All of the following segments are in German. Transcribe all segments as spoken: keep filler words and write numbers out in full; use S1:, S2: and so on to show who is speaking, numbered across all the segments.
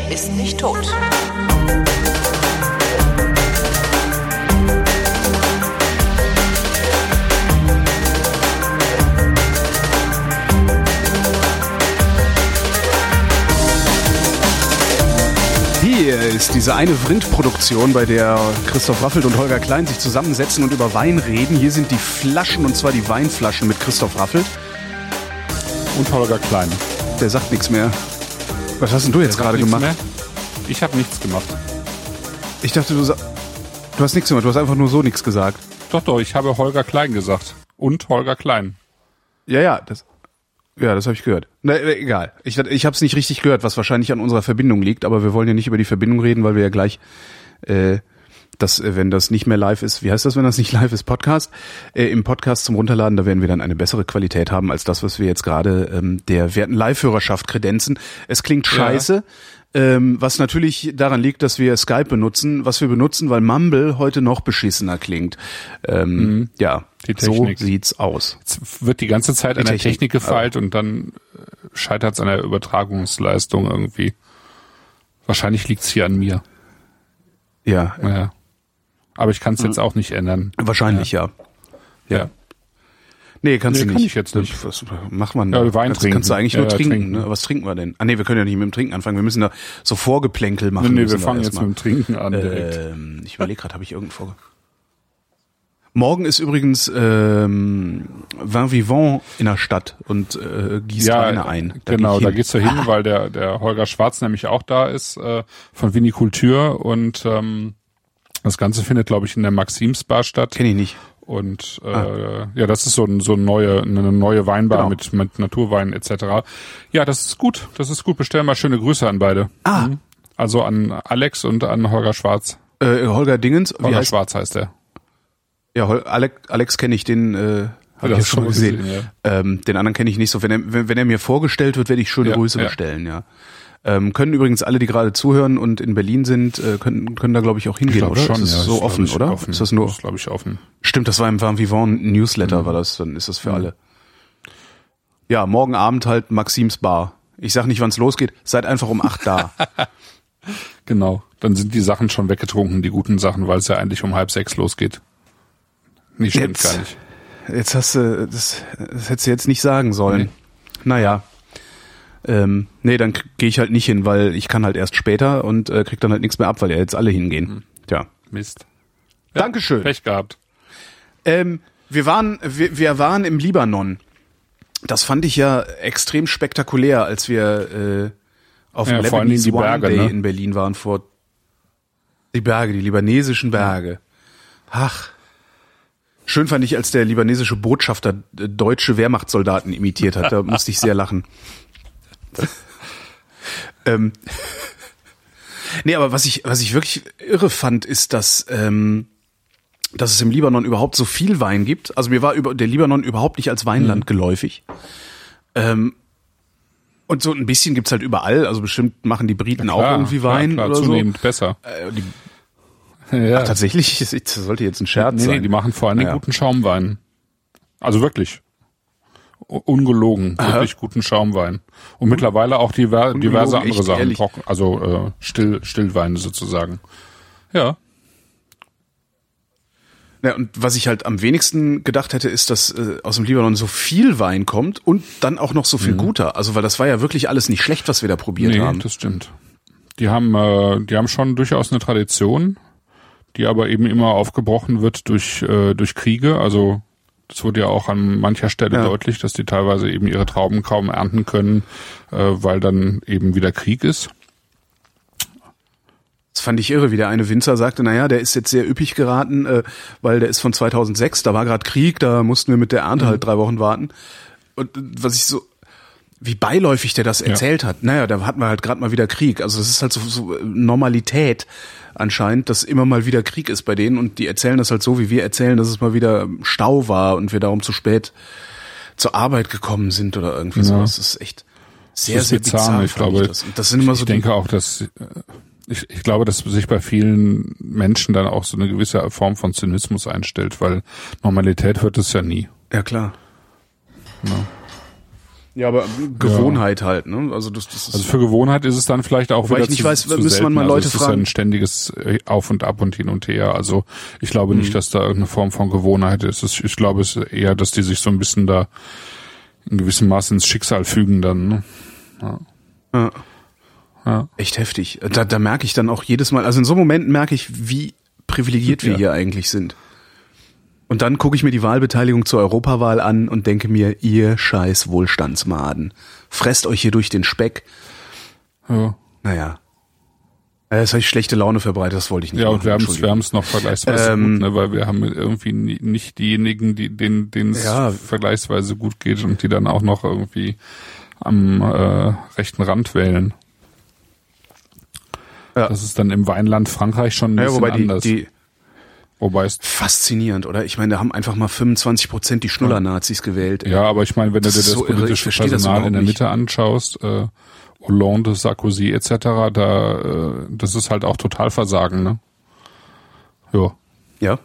S1: ist nicht tot.
S2: Hier ist diese eine Vrind-Produktion, bei der Christoph Raffelt und Holger Klein sich zusammensetzen und über Wein reden. Hier sind die Flaschen, und zwar die Weinflaschen mit Christoph Raffelt.
S3: Und Holger Klein.
S2: Der sagt nichts mehr. Was hast denn du jetzt gerade gemacht?
S3: Mehr? Ich habe nichts gemacht.
S2: Ich dachte, du, sa- du hast nichts gemacht. Du hast einfach nur so nichts gesagt.
S3: Doch, doch, ich habe Holger Klein gesagt. Und Holger Klein.
S2: Ja, ja, das... Ja, das habe ich gehört. Na, egal. Ich, ich habe es nicht richtig gehört, was wahrscheinlich an unserer Verbindung liegt, aber wir wollen ja nicht über die Verbindung reden, weil wir ja gleich, äh, das, wenn das nicht mehr live ist, wie heißt das, wenn das nicht live ist, Podcast, äh, im Podcast zum Runterladen, da werden wir dann eine bessere Qualität haben, als das, was wir jetzt gerade ähm, der werten Live-Hörerschaft kredenzen. Es klingt scheiße, ja. ähm, was natürlich daran liegt, dass wir Skype benutzen, was wir benutzen, weil Mumble heute noch beschissener klingt. Ähm, mhm. Ja. So sieht's aus.
S3: Jetzt wird die ganze Zeit die an der Technik, Technik gefeilt, ja. Und dann scheitert es an der Übertragungsleistung irgendwie. Wahrscheinlich liegt's hier an mir.
S2: Ja.
S3: ja. Aber ich kann es jetzt auch nicht ändern.
S2: Wahrscheinlich, ja. Ja. ja. Nee, kannst nee, du nicht.
S3: Kann ich jetzt nicht.
S2: Was macht man
S3: da?
S2: Ja,
S3: Wein
S2: kannst,
S3: trinken.
S2: Kannst du eigentlich
S3: ja,
S2: nur
S3: ja,
S2: trinken,
S3: trinken.
S2: Ne? Was trinken wir denn? Ah nee, wir können ja nicht mit dem Trinken anfangen. Wir müssen da so Vorgeplänkel machen.
S3: Nee, nee wir fangen jetzt mal. mit dem Trinken an direkt.
S2: Ähm, ich überlege gerade, habe ich irgendein Vorge... Morgen ist übrigens ähm, Vin Vivant in der Stadt und äh, gießt
S3: ja,
S2: Weine ein.
S3: Da genau, da geht's ja hin, weil der der Holger Schwarz nämlich auch da ist äh, von Vinikultur und ähm, das Ganze findet, glaube ich, in der Maximsbar statt.
S2: Kenn ich nicht.
S3: Und äh, ah. ja, das ist so ein so eine neue eine neue Weinbar genau. mit mit Naturwein et cetera. Ja, das ist gut, das ist gut. Bestellen mal schöne Grüße an beide.
S2: Ah,
S3: mhm. Also an Alex und an Holger Schwarz.
S2: Äh, Holger Dingens.
S3: Wie Holger heißt Schwarz heißt der.
S2: Ja, Alex, Alex kenne ich, den äh, habe ich ja schon gesehen. gesehen ja. Ähm, den anderen kenne ich nicht so. Wenn er, wenn, wenn er mir vorgestellt wird, werde ich schöne ja, Grüße ja. bestellen. Ja. Ähm, können übrigens alle, die gerade zuhören und in Berlin sind, äh, können können da glaube ich auch hingehen, oder?
S3: Schon,
S2: ist das
S3: ja,
S2: so offen, oder?
S3: Offen.
S2: Ist das nur?
S3: Das glaube ich offen.
S2: Stimmt, das war im Vin Vivant Newsletter, mhm. war das. Dann ist das für mhm. alle. Ja, morgen Abend halt Maxims Bar. Ich sag nicht, wann es losgeht. Seid einfach um acht da.
S3: Genau. Dann sind die Sachen schon weggetrunken, die guten Sachen, weil es ja eigentlich um halb sechs losgeht. Nee, stimmt
S2: jetzt,
S3: gar nicht.
S2: Jetzt hast du, das, das hättest du jetzt nicht sagen sollen. Nee. Naja. Ähm, nee, dann gehe ich halt nicht hin, weil ich kann halt erst später und äh, krieg dann halt nichts mehr ab, weil ja jetzt alle hingehen.
S3: Hm.
S2: Tja.
S3: Mist. Ja,
S2: Dankeschön.
S3: Pech gehabt.
S2: Ähm, wir waren, wir, wir waren im Libanon. Das fand ich ja extrem spektakulär, als wir äh, auf
S3: ja,
S2: dem Lebanese Wine
S3: Berge,
S2: Day
S3: ne?
S2: in Berlin waren vor die Berge, die libanesischen Berge. Ach. Schön fand ich, als der libanesische Botschafter deutsche Wehrmachtssoldaten imitiert hat. Da musste ich sehr lachen. ähm, nee, aber was ich, was ich wirklich irre fand, ist, dass, ähm, dass es im Libanon überhaupt so viel Wein gibt. Also mir war über, der Libanon überhaupt nicht als Weinland mhm. geläufig. Ähm, und so ein bisschen gibt's halt überall. Also bestimmt machen die Briten
S3: ja, klar,
S2: auch irgendwie Wein
S3: klar, klar,
S2: oder
S3: zunehmend
S2: so.
S3: besser.
S2: Äh, die,
S3: Ja.
S2: Ach, tatsächlich? Das sollte jetzt ein Scherz
S3: nee,
S2: sein.
S3: Nee, die machen vor allem
S2: ja.
S3: guten Schaumwein. Also wirklich. Ungelogen. Aha. Wirklich guten Schaumwein. Und mittlerweile auch diver, diverse andere Sachen. Trocken, also äh, Still, Stillweine sozusagen. Ja.
S2: Ja, und was ich halt am wenigsten gedacht hätte, ist, dass äh, aus dem Libanon so viel Wein kommt und dann auch noch so viel mhm. guter. Also weil das war ja wirklich alles nicht schlecht, was wir da probiert
S3: nee,
S2: haben.
S3: Nee, das stimmt. Die haben, äh, die haben schon durchaus eine Tradition, die aber eben immer aufgebrochen wird durch äh, durch Kriege. Also das wurde ja auch an mancher Stelle ja. deutlich, dass die teilweise eben ihre Trauben kaum ernten können, äh, weil dann eben wieder Krieg ist.
S2: Das fand ich irre, wie der eine Winzer sagte, naja, der ist jetzt sehr üppig geraten, äh, weil der ist von zweitausendsechs, da war gerade Krieg, da mussten wir mit der Ernte mhm. halt drei Wochen warten. Und was ich so, wie beiläufig der das erzählt ja. hat, naja, da hatten wir halt gerade mal wieder Krieg. Also das ist halt so, so Normalität anscheinend, dass immer mal wieder Krieg ist bei denen und die erzählen das halt so, wie wir erzählen, dass es mal wieder Stau war und wir darum zu spät zur Arbeit gekommen sind oder irgendwie ja. so. Das ist echt sehr,
S3: das ist
S2: sehr
S3: bizarr.
S2: bizarr.
S3: Ich glaube,
S2: ich das. Und das sind immer
S3: ich
S2: so
S3: denke auch, dass ich, ich glaube, dass sich bei vielen Menschen dann auch so eine gewisse Form von Zynismus einstellt, weil Normalität wird es ja nie.
S2: Ja, klar.
S3: Ja.
S2: Ja, aber Gewohnheit ja. halt, ne? Also das, das ist
S3: also für Gewohnheit ist es dann vielleicht auch
S2: wieder ich nicht
S3: zu,
S2: weiß,
S3: zu
S2: müsste man mal
S3: also
S2: Leute
S3: es
S2: fragen.
S3: ist ein ständiges Auf und Ab und hin und her. Also ich glaube mhm. nicht, dass da irgendeine Form von Gewohnheit ist. Ich glaube es ist eher, dass die sich so ein bisschen da in gewissem Maße ins Schicksal fügen dann. Ne? Ja.
S2: Ja. Ja. Echt heftig. Da, da merke ich dann auch jedes Mal, also in so Momenten merke ich, wie privilegiert wir ja. hier eigentlich sind. Und dann gucke ich mir die Wahlbeteiligung zur Europawahl an und denke mir, ihr scheiß Wohlstandsmaden, fresst euch hier durch den Speck.
S3: Ja.
S2: Naja. Jetzt habe ich schlechte Laune verbreitet, das wollte ich nicht
S3: Ja,
S2: machen.
S3: und wir haben es wir haben's noch vergleichsweise ähm, gut, ne, weil wir haben irgendwie nie, nicht diejenigen, die denen denen es
S2: ja.
S3: vergleichsweise gut geht und die dann auch noch irgendwie am äh, rechten Rand wählen. Ja. Das ist dann im Weinland Frankreich schon ein
S2: ja,
S3: bisschen
S2: wobei die,
S3: anders.
S2: Die
S3: Wobei es
S2: faszinierend, oder? Ich meine, da haben einfach mal fünfundzwanzig Prozent die Schnuller-Nazis gewählt. Ey.
S3: Ja, aber ich meine, wenn du dir das
S2: so
S3: politische Personal in der Mitte anschaust, äh, Hollande, Sarkozy et cetera, da, äh, das ist halt auch Totalversagen, ne? Ja.
S2: Ja.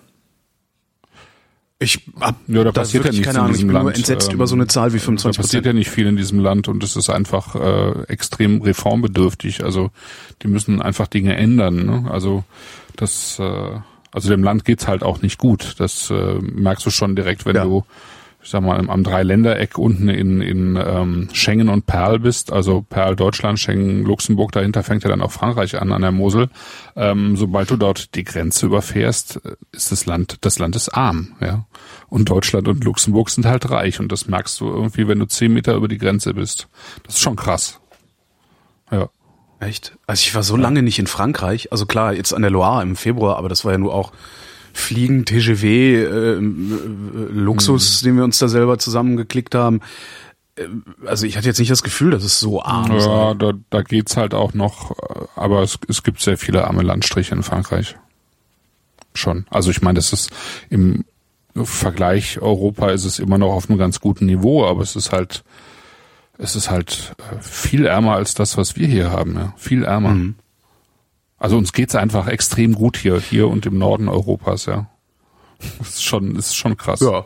S2: Ich hab
S3: ja, da passiert ja nichts
S2: keine
S3: in
S2: Ahnung,
S3: diesem
S2: ich bin
S3: Land.
S2: nur entsetzt ähm, über so eine Zahl wie fünfundzwanzig Prozent.
S3: Da passiert ja nicht viel in diesem Land und es ist einfach äh, extrem reformbedürftig. Also die müssen einfach Dinge ändern. Ne? Also das, äh, also dem Land geht's halt auch nicht gut. Das äh, merkst du schon direkt, wenn ja. du, ich sag mal, am Dreiländereck unten in in ähm, Schengen und Perl bist. Also Perl Deutschland, Schengen Luxemburg. Dahinter fängt ja dann auch Frankreich an an der Mosel. Ähm, sobald du dort die Grenze überfährst, ist das Land, das Land ist arm, ja. Und Deutschland und Luxemburg sind halt reich. Und das merkst du irgendwie, wenn du zehn Meter über die Grenze bist. Das ist schon krass. Ja.
S2: Echt? Also ich war so lange nicht in Frankreich. Also klar, jetzt an der Loire im Februar, aber das war ja nur auch Fliegen, T G V, äh, Luxus, mhm. den wir uns da selber zusammengeklickt haben. Also ich hatte jetzt nicht das Gefühl, dass es so arm ist.
S3: Ja, da, da geht's halt auch noch, aber es, es gibt sehr viele arme Landstriche in Frankreich. Schon. Also ich meine, das ist im Vergleich Europa ist es immer noch auf einem ganz guten Niveau, aber es ist halt, es ist halt viel ärmer als das, was wir hier haben, ja. Viel ärmer. Mhm. Also uns geht's einfach extrem gut hier, hier und im Norden Europas, ja. Das ist schon, das ist schon krass.
S2: Ja.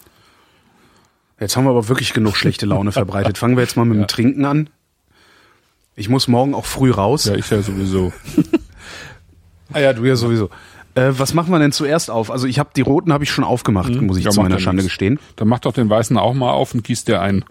S2: Jetzt haben wir aber wirklich genug schlechte Laune verbreitet. Fangen wir jetzt mal mit ja. dem Trinken an. Ich muss morgen auch früh raus.
S3: Ja, ich ja sowieso.
S2: Ah ja, du ja sowieso. Äh, was machen wir denn zuerst auf? Also ich habe die roten habe ich schon aufgemacht, mhm. muss ich ja, zu meiner Schande nichts. gestehen.
S3: Dann mach doch den weißen auch mal auf und gieß dir ein.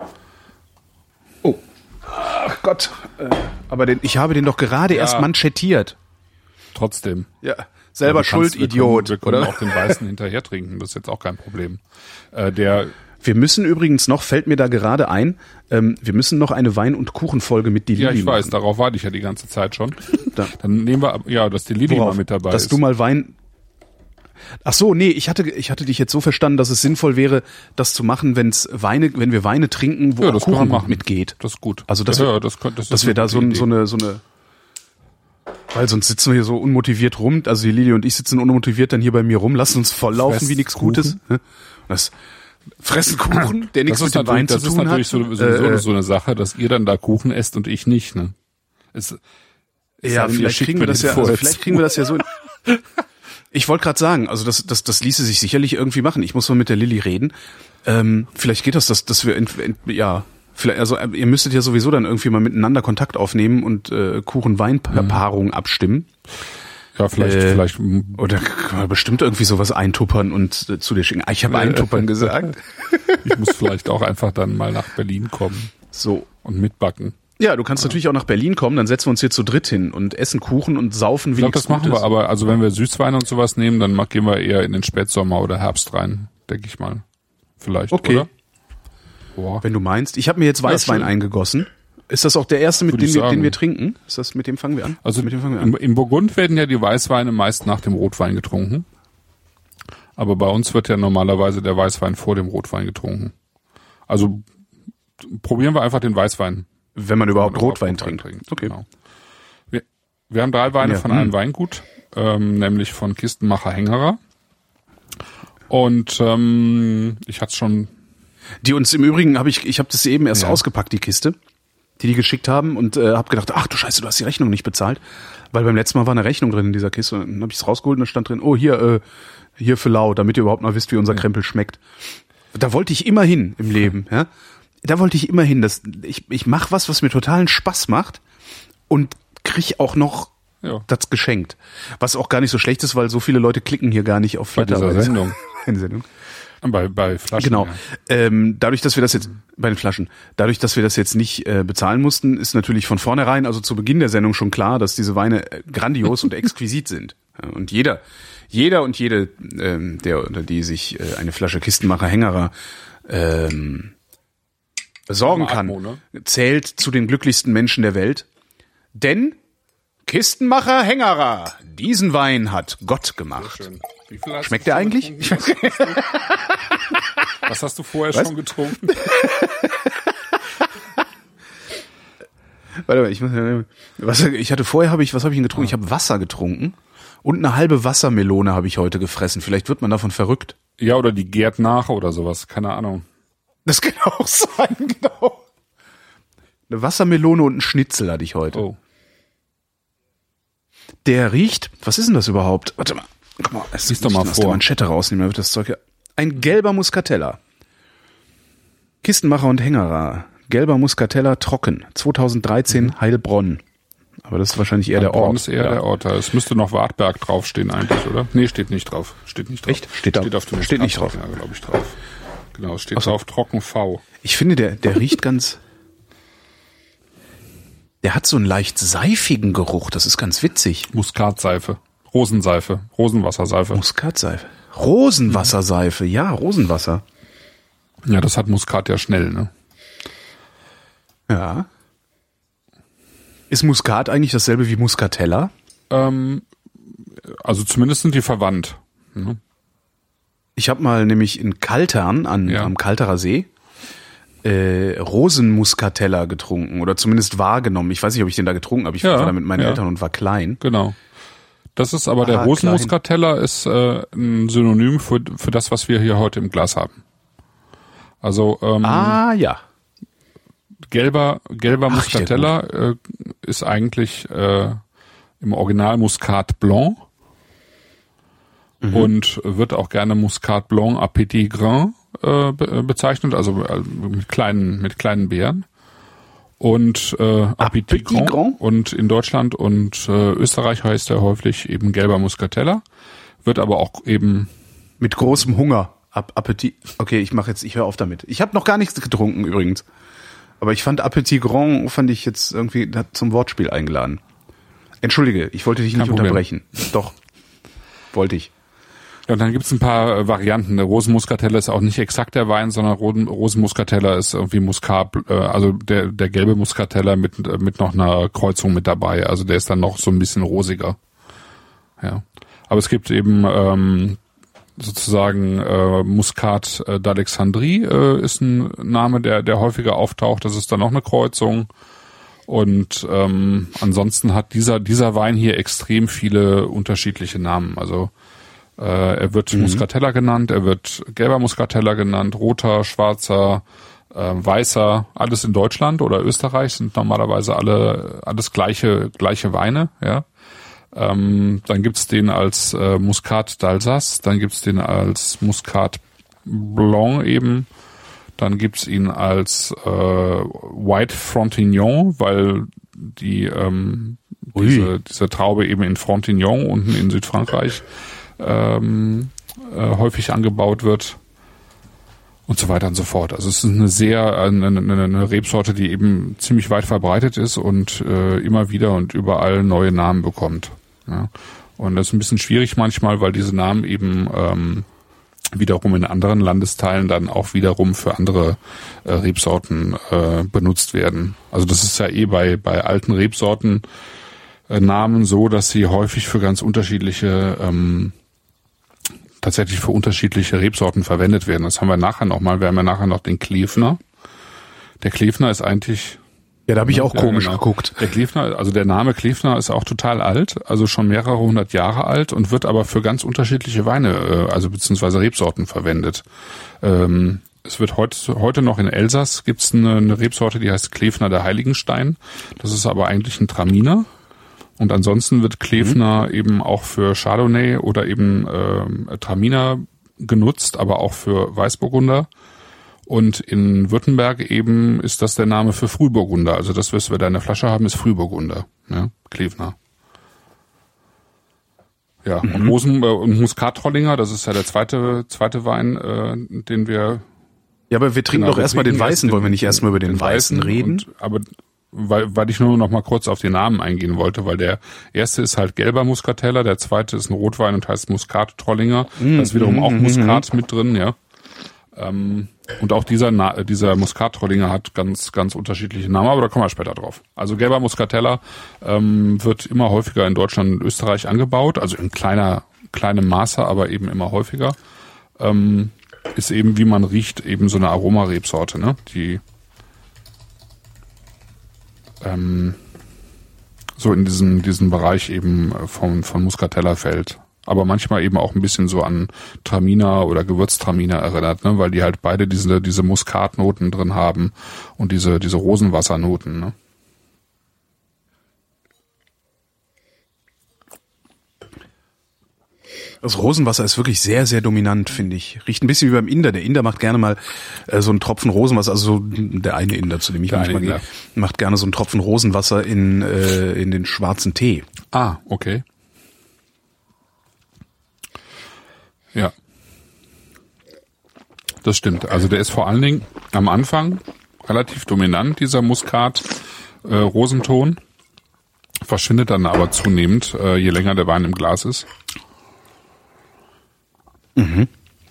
S2: Oh. Ach Gott. Äh, aber den, ich habe den doch gerade ja. erst manschettiert.
S3: Trotzdem.
S2: Ja. Selber ja, schuld,
S3: kannst, wir
S2: Idiot.
S3: Können, wir können
S2: oder?
S3: auch den weißen hinterher trinken, das ist jetzt auch kein Problem. Äh, der
S2: Wir müssen übrigens noch, fällt mir da gerade ein, ähm, wir müssen noch eine Wein- und Kuchenfolge mit die Lili machen.
S3: Ja, ich weiß, darauf warte ich ja die ganze Zeit schon. Da. Dann nehmen wir, ja, dass die Lili mal mit dabei
S2: dass
S3: ist.
S2: Dass du mal Wein... Ach so, nee, ich hatte ich hatte dich jetzt so verstanden, dass es sinnvoll wäre, das zu machen, wenn's Weine, wenn wir Weine trinken, wo
S3: ja,
S2: auch Kuchen mitgeht.
S3: Das ist gut.
S2: Also dass
S3: ja,
S2: wir,
S3: ja, das, das
S2: dass wir da so, so eine so eine weil sonst sitzen wir hier so unmotiviert rum, also die Lili und ich sitzen unmotiviert dann hier bei mir rum, lassen uns volllaufen Fress wie nichts Gutes. Das fressen Kuchen, der nichts mit dem Wein zu tun hat.
S3: Das ist natürlich sowieso äh, so eine Sache, dass ihr dann da Kuchen esst und ich nicht, ne? Es, es
S2: ja, vielleicht kriegen wir das ja, also vielleicht kriegen wir das ja so. Ich wollte gerade sagen, also das, das, das ließe sich sicherlich irgendwie machen. Ich muss mal mit der Lilly reden. Ähm, vielleicht geht das, dass, dass wir, ent, ent, ja, vielleicht, also ihr müsstet ja sowieso dann irgendwie mal miteinander Kontakt aufnehmen und äh, Kuchen-Wein-Paarungen mhm. abstimmen.
S3: Ja, vielleicht, äh, vielleicht.
S2: Oder kann man bestimmt irgendwie sowas eintuppern und äh, zu dir schicken. Ich habe eintuppern gesagt.
S3: Ich muss vielleicht auch einfach dann mal nach Berlin kommen.
S2: So.
S3: Und mitbacken.
S2: Ja, du kannst ja. natürlich auch nach Berlin kommen, dann setzen wir uns hier zu dritt hin und essen Kuchen und saufen wie
S3: Ich glaube, das machen wir, aber also wenn wir Süßwein und sowas nehmen, dann gehen wir eher in den Spätsommer oder Herbst rein, denke ich mal. Vielleicht,
S2: okay.
S3: oder? Boah.
S2: Wenn du meinst. Ich habe mir jetzt Weißwein ja, eingegossen. Ist das auch der erste, mit dem wir, den wir trinken? Ist das, mit dem fangen wir an?
S3: Also
S2: mit dem fangen wir
S3: an. Im, im Burgund werden ja die Weißweine meist nach dem Rotwein getrunken. Aber bei uns wird ja normalerweise der Weißwein vor dem Rotwein getrunken. Also probieren wir einfach den Weißwein.
S2: Wenn man überhaupt Rotwein, Rotwein trinkt.
S3: trinkt.
S2: Okay.
S3: Genau. Wir, wir haben drei Weine ja. von einem Weingut, ähm, nämlich von Kistenmacher Hengerer. Und ähm, ich hatte schon...
S2: Die uns im Übrigen, habe ich, ich habe das eben erst ja. ausgepackt, die Kiste, die die geschickt haben und äh, habe gedacht, ach du Scheiße, du hast die Rechnung nicht bezahlt. Weil beim letzten Mal war eine Rechnung drin in dieser Kiste. Und dann habe ich es rausgeholt und da stand drin, oh hier, äh, hier für lau, damit ihr überhaupt mal wisst, wie unser ja. Krempel schmeckt. Da wollte ich immer hin im Leben, ja. da wollte ich immer hin, dass ich, ich mache was, was mir totalen Spaß macht und krieg auch noch ja. das geschenkt. Was auch gar nicht so schlecht ist, weil so viele Leute klicken hier gar nicht auf Flatter.
S3: Bei dieser Sendung.
S2: Eine Sendung.
S3: Bei, bei Flaschen.
S2: Genau.
S3: Ja.
S2: Ähm, dadurch, dass wir das jetzt, bei den Flaschen, dadurch, dass wir das jetzt nicht äh, bezahlen mussten, ist natürlich von vornherein, also zu Beginn der Sendung schon klar, dass diese Weine äh, grandios und exquisit sind. Und jeder, jeder und jede, ähm, der oder die sich äh, eine Flasche Kistenmacher Hängerer ähm, besorgen kann,
S3: Atmo, ne?
S2: zählt zu den glücklichsten Menschen der Welt. Denn Kistenmacher Hängerer, diesen Wein hat Gott gemacht.
S3: Sehr schön. Wie viel hast
S2: Schmeckt
S3: du
S2: der eigentlich?
S3: Ich weiß nicht. Was hast du vorher
S2: Was?
S3: schon getrunken?
S2: Warte mal, ich muss, was, ich hatte vorher habe ich, was habe ich denn getrunken? Ich habe Wasser getrunken und eine halbe Wassermelone habe ich heute gefressen. Vielleicht wird man davon verrückt.
S3: Ja, oder die gärt nach oder sowas. Keine Ahnung.
S2: Das kann auch sein, genau. Eine Wassermelone und ein Schnitzel hatte ich heute.
S3: Oh.
S2: Der riecht, was ist denn das überhaupt? Warte mal. Guck mal, es
S3: Lies doch mal
S2: aus der
S3: vor.
S2: Manschette rausnehmen, dann wird das Zeug ja. Ein gelber Muscatella. Kistenmacher und Hängerer. Gelber Muscatella trocken. zweitausenddreizehn mhm. Heilbronn. Aber das ist wahrscheinlich eher
S3: Heilbronn
S2: der Ort.
S3: ist eher
S2: ja.
S3: der Ort. Es müsste noch Wartberg draufstehen eigentlich, oder? Nee, steht nicht drauf. Steht nicht drauf.
S2: Echt? Steht da.
S3: Steht auf dem
S2: Steht nicht drauf.
S3: Ja, glaube ich drauf. Genau, steht
S2: so.
S3: drauf Trocken V.
S2: Ich finde, der, der riecht ganz, der hat so einen leicht seifigen Geruch. Das ist ganz witzig.
S3: Muskatseife. Rosenseife. Rosenwasserseife.
S2: Muskatseife. Rosenwasserseife. Ja, Rosenwasser.
S3: Ja, das hat Muskat ja schnell, ne?
S2: Ja. Ist Muskat eigentlich dasselbe wie Muscatella?
S3: Ähm, also zumindest sind die verwandt. Ne?
S2: Ich habe mal nämlich in Kaltern an,
S3: Ja.
S2: am Kalterer See äh, Rosenmuscatella getrunken oder zumindest wahrgenommen. Ich weiß nicht, ob ich den da getrunken habe. Ich
S3: Ja,
S2: war da mit meinen
S3: ja.
S2: Eltern und war klein.
S3: Genau. Das ist aber der
S2: Ah,
S3: Rosenmuscatella ist äh, ein Synonym für für das, was wir hier heute im Glas haben. Also ähm,
S2: Ah, ja.
S3: gelber gelber
S2: Ach,
S3: Muscatella äh, ist eigentlich äh, im Original Muscat Blanc mhm. und wird auch gerne Muscat Blanc à petit grain äh, be bezeichnet, also äh, mit kleinen mit kleinen Beeren. Und äh, à petit, petit grand. grand und in Deutschland und äh, Österreich heißt er häufig eben gelber Muscatella, wird aber auch eben
S2: mit großem Hunger. Appetit. Okay, ich mache jetzt, ich höre auf damit. Ich habe noch gar nichts getrunken übrigens. Aber ich fand Appetit Grand, fand ich jetzt irgendwie hat zum Wortspiel eingeladen. Entschuldige, ich wollte dich
S3: Kein
S2: nicht
S3: Problem.
S2: unterbrechen. Doch, wollte ich.
S3: Ja, und dann gibt's ein paar äh, Varianten. Der Rosenmuscatella ist auch nicht exakt der Wein, sondern Rosen, Rosenmuscatella ist irgendwie Muscat, äh, also der der gelbe Muscatella mit äh, mit noch einer Kreuzung mit dabei. Also der ist dann noch so ein bisschen rosiger. Ja, aber es gibt eben ähm, sozusagen äh, Muscat äh, d'Alexandrie äh, ist ein Name, der der häufiger auftaucht. Das ist dann noch eine Kreuzung. Und ähm, ansonsten hat dieser dieser Wein hier extrem viele unterschiedliche Namen. Also äh, er wird mhm. Muscatella genannt, er wird gelber Muscatella genannt, roter, schwarzer, äh, weißer, alles in Deutschland oder Österreich sind normalerweise alle alles gleiche gleiche Weine, ja. Ähm, dann gibt's den als äh, Muscat d'Alsace, dann gibt's den als Muscat Blanc eben, dann gibt's ihn als äh, White Frontignan, weil die ähm, diese, diese Traube eben in Frontignan unten in Südfrankreich ähm, äh, häufig angebaut wird und so weiter und so fort. Also es ist eine sehr eine, eine, eine Rebsorte, die eben ziemlich weit verbreitet ist und äh, immer wieder und überall neue Namen bekommt. Ja. Und das ist ein bisschen schwierig manchmal, weil diese Namen eben ähm, wiederum in anderen Landesteilen dann auch wiederum für andere äh, Rebsorten äh, benutzt werden. Also das ist ja eh bei bei alten Rebsorten äh, Namen so, dass sie häufig für ganz unterschiedliche ähm, tatsächlich für unterschiedliche Rebsorten verwendet werden. Das haben wir nachher noch mal. Wir haben ja nachher noch den Klefner. Der Klefner ist eigentlich
S2: Ja, da habe ich auch
S3: ja,
S2: komisch
S3: genau.
S2: geguckt.
S3: Der Klefner, also der Name Klefner ist auch total alt, also schon mehrere hundert Jahre alt und wird aber für ganz unterschiedliche Weine, also beziehungsweise Rebsorten verwendet. Ähm, es wird heute, heute noch in Elsass gibt's eine, eine Rebsorte, die heißt Klefner der Heiligenstein. Das ist aber eigentlich ein Traminer. Und ansonsten wird Klefner mhm. eben auch für Chardonnay oder eben ähm, Traminer genutzt, aber auch für Weißburgunder. Und in Württemberg eben ist das der Name für Frühburgunder. Also das, was wir da in der Flasche haben, ist Frühburgunder. Ja, Klevner. Ja, mhm. und Rosen äh, und Muskat-Trollinger, das ist ja der zweite zweite Wein, äh, den wir.
S2: Ja, aber wir trinken genau, doch erstmal den Weißen, wollen wir nicht erstmal über den, den Weißen reden?
S3: Und, aber weil, weil ich nur noch mal kurz auf die Namen eingehen wollte, weil der erste ist halt gelber Muscateller, der zweite ist ein Rotwein und heißt Muskat-Trollinger. Mm, da ist wiederum mm, auch Muskat mm, mit drin, ja. Ähm, und auch dieser Na- dieser Muskat-Trollinger hat ganz ganz unterschiedliche Namen, aber da kommen wir später drauf. Also gelber Muscateller ähm, wird immer häufiger in Deutschland und Österreich angebaut, also in kleiner kleinem Maße, aber eben immer häufiger. Ähm, ist eben, wie man riecht, eben so eine Aromarebsorte, ne? Die ähm, so in diesem diesen Bereich eben von von Muscatella fällt. Aber manchmal eben auch ein bisschen so an Traminer oder Gewürztraminer erinnert, ne? Weil die halt beide diese diese Muskatnoten drin haben und diese diese Rosenwassernoten, ne?
S2: Das Rosenwasser ist wirklich sehr, sehr dominant, finde ich. Riecht ein bisschen wie beim Inder. Der Inder macht gerne mal äh, so einen Tropfen Rosenwasser, also so der eine Inder, zu dem ich der manchmal gehe, macht gerne so einen Tropfen Rosenwasser in äh, in den schwarzen Tee.
S3: Ah, okay. Ja, das stimmt. Also der ist vor allen Dingen am Anfang relativ dominant, dieser Muskat-Rosenton. Äh, verschwindet dann aber zunehmend, äh, je länger der Wein im Glas ist.
S2: Mhm.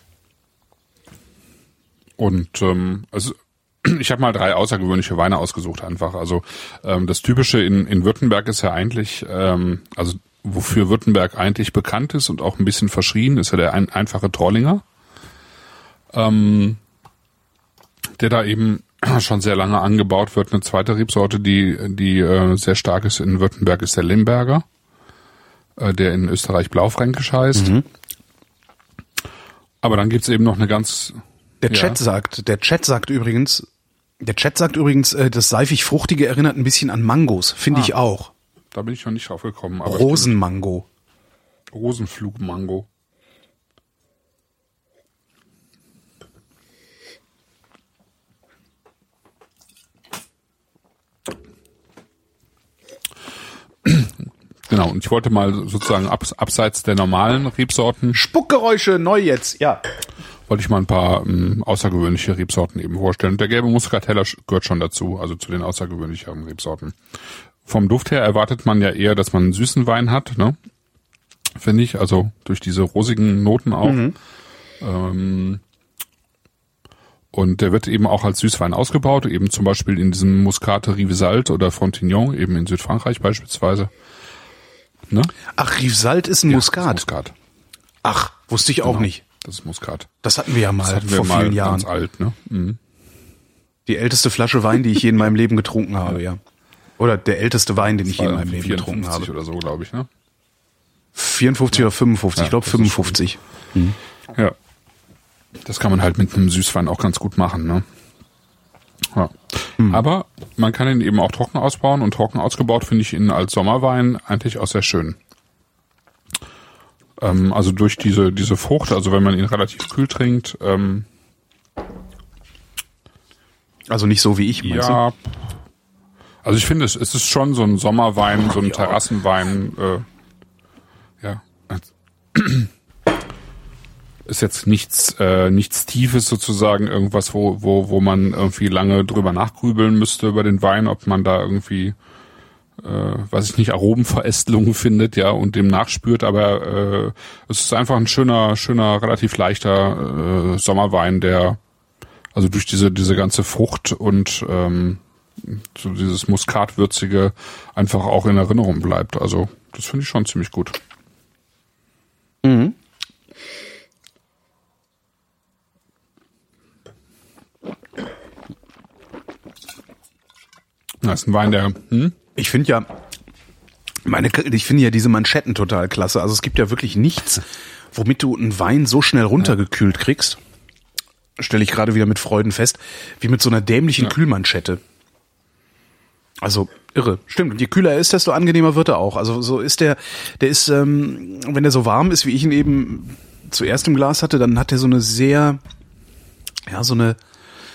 S3: Und ähm, also ich habe mal drei außergewöhnliche Weine ausgesucht einfach. Also ähm, das Typische in, in Württemberg ist ja eigentlich, ähm, also wofür Württemberg eigentlich bekannt ist und auch ein bisschen verschrien, ist ja der ein, einfache Trollinger, ähm, der da eben schon sehr lange angebaut wird. Eine zweite Rebsorte, die die äh, sehr stark ist in Württemberg, ist der Limberger, äh, der in Österreich Blaufränkisch heißt.
S2: Mhm.
S3: Aber dann gibt's eben noch eine ganz...
S2: Der Chat ja. sagt, der Chat sagt übrigens, der Chat sagt übrigens, äh, das seifig-fruchtige erinnert ein bisschen an Mangos, finde ah. ich auch.
S3: Da bin ich noch nicht drauf gekommen. Aber
S2: Rosenmango.
S3: Rosenflugmango. Genau, und ich wollte mal sozusagen abs, abseits der normalen Rebsorten...
S2: Spuckgeräusche, neu jetzt, ja.
S3: Wollte ich mal ein paar ähm, außergewöhnliche Rebsorten eben vorstellen. Der gelbe Muscateller gehört schon dazu, also zu den außergewöhnlicheren Rebsorten. Vom Duft her erwartet man ja eher, dass man einen süßen Wein hat, ne? Finde ich, also durch diese rosigen Noten auch. Mhm. Ähm, und der wird eben auch als Süßwein ausgebaut, eben zum Beispiel in diesem Muscate Rivesaltes oder Frontignan, eben in Südfrankreich beispielsweise. Ne?
S2: Ach, Rivesaltes ist ein
S3: ja,
S2: Muskat.
S3: Ist Muskat.
S2: Ach, wusste ich auch
S3: genau,
S2: nicht.
S3: Das ist Muskat.
S2: Das hatten wir ja mal
S3: das hatten wir
S2: vor
S3: mal
S2: vielen Jahren.
S3: Ganz alt, ne? Mhm.
S2: Die älteste Flasche Wein, die ich je in meinem Leben getrunken habe, ja. Oder der älteste Wein, den ich je in meinem Leben getrunken habe.
S3: oder so, glaube ich, ne?
S2: vierundfünfzig ja. oder fünfundfünfzig, ja, ich glaube fünfundfünfzig.
S3: Mhm. Ja. Das kann man halt mit einem Süßwein auch ganz gut machen, ne? Ja. Mhm. Aber man kann ihn eben auch trocken ausbauen und trocken ausgebaut finde ich ihn als Sommerwein eigentlich auch sehr schön. Ähm, also durch diese diese Frucht, also wenn man ihn relativ kühl trinkt. Ähm,
S2: also nicht so wie ich, meinst
S3: ja,
S2: du?
S3: Also ich finde, es, es ist schon so ein Sommerwein, so ein ja. Terrassenwein. Äh, ja, ist jetzt nichts äh, nichts Tiefes sozusagen, irgendwas, wo wo wo man irgendwie lange drüber nachgrübeln müsste über den Wein, ob man da irgendwie, äh, weiß ich nicht, Aromenverästelungen findet, ja, und dem nachspürt. Aber äh, es ist einfach ein schöner, schöner, relativ leichter äh, Sommerwein, der also durch diese diese ganze Frucht und ähm, so dieses Muskatwürzige einfach auch in Erinnerung bleibt. Also das finde ich schon ziemlich gut.
S2: Mhm.
S3: Das ist ein Wein, der... Hm?
S2: Ich finde ja, meine, ich finde ja diese Manschetten total klasse. Also es gibt ja wirklich nichts, womit du einen Wein so schnell runtergekühlt kriegst, stelle ich gerade wieder mit Freuden fest, wie mit so einer dämlichen ja. Kühlmanschette. Also irre, stimmt. Und je kühler er ist, desto angenehmer wird er auch. Also so ist der, der ist, ähm, wenn er so warm ist, wie ich ihn eben zuerst im Glas hatte, dann hat er so eine sehr, ja, so eine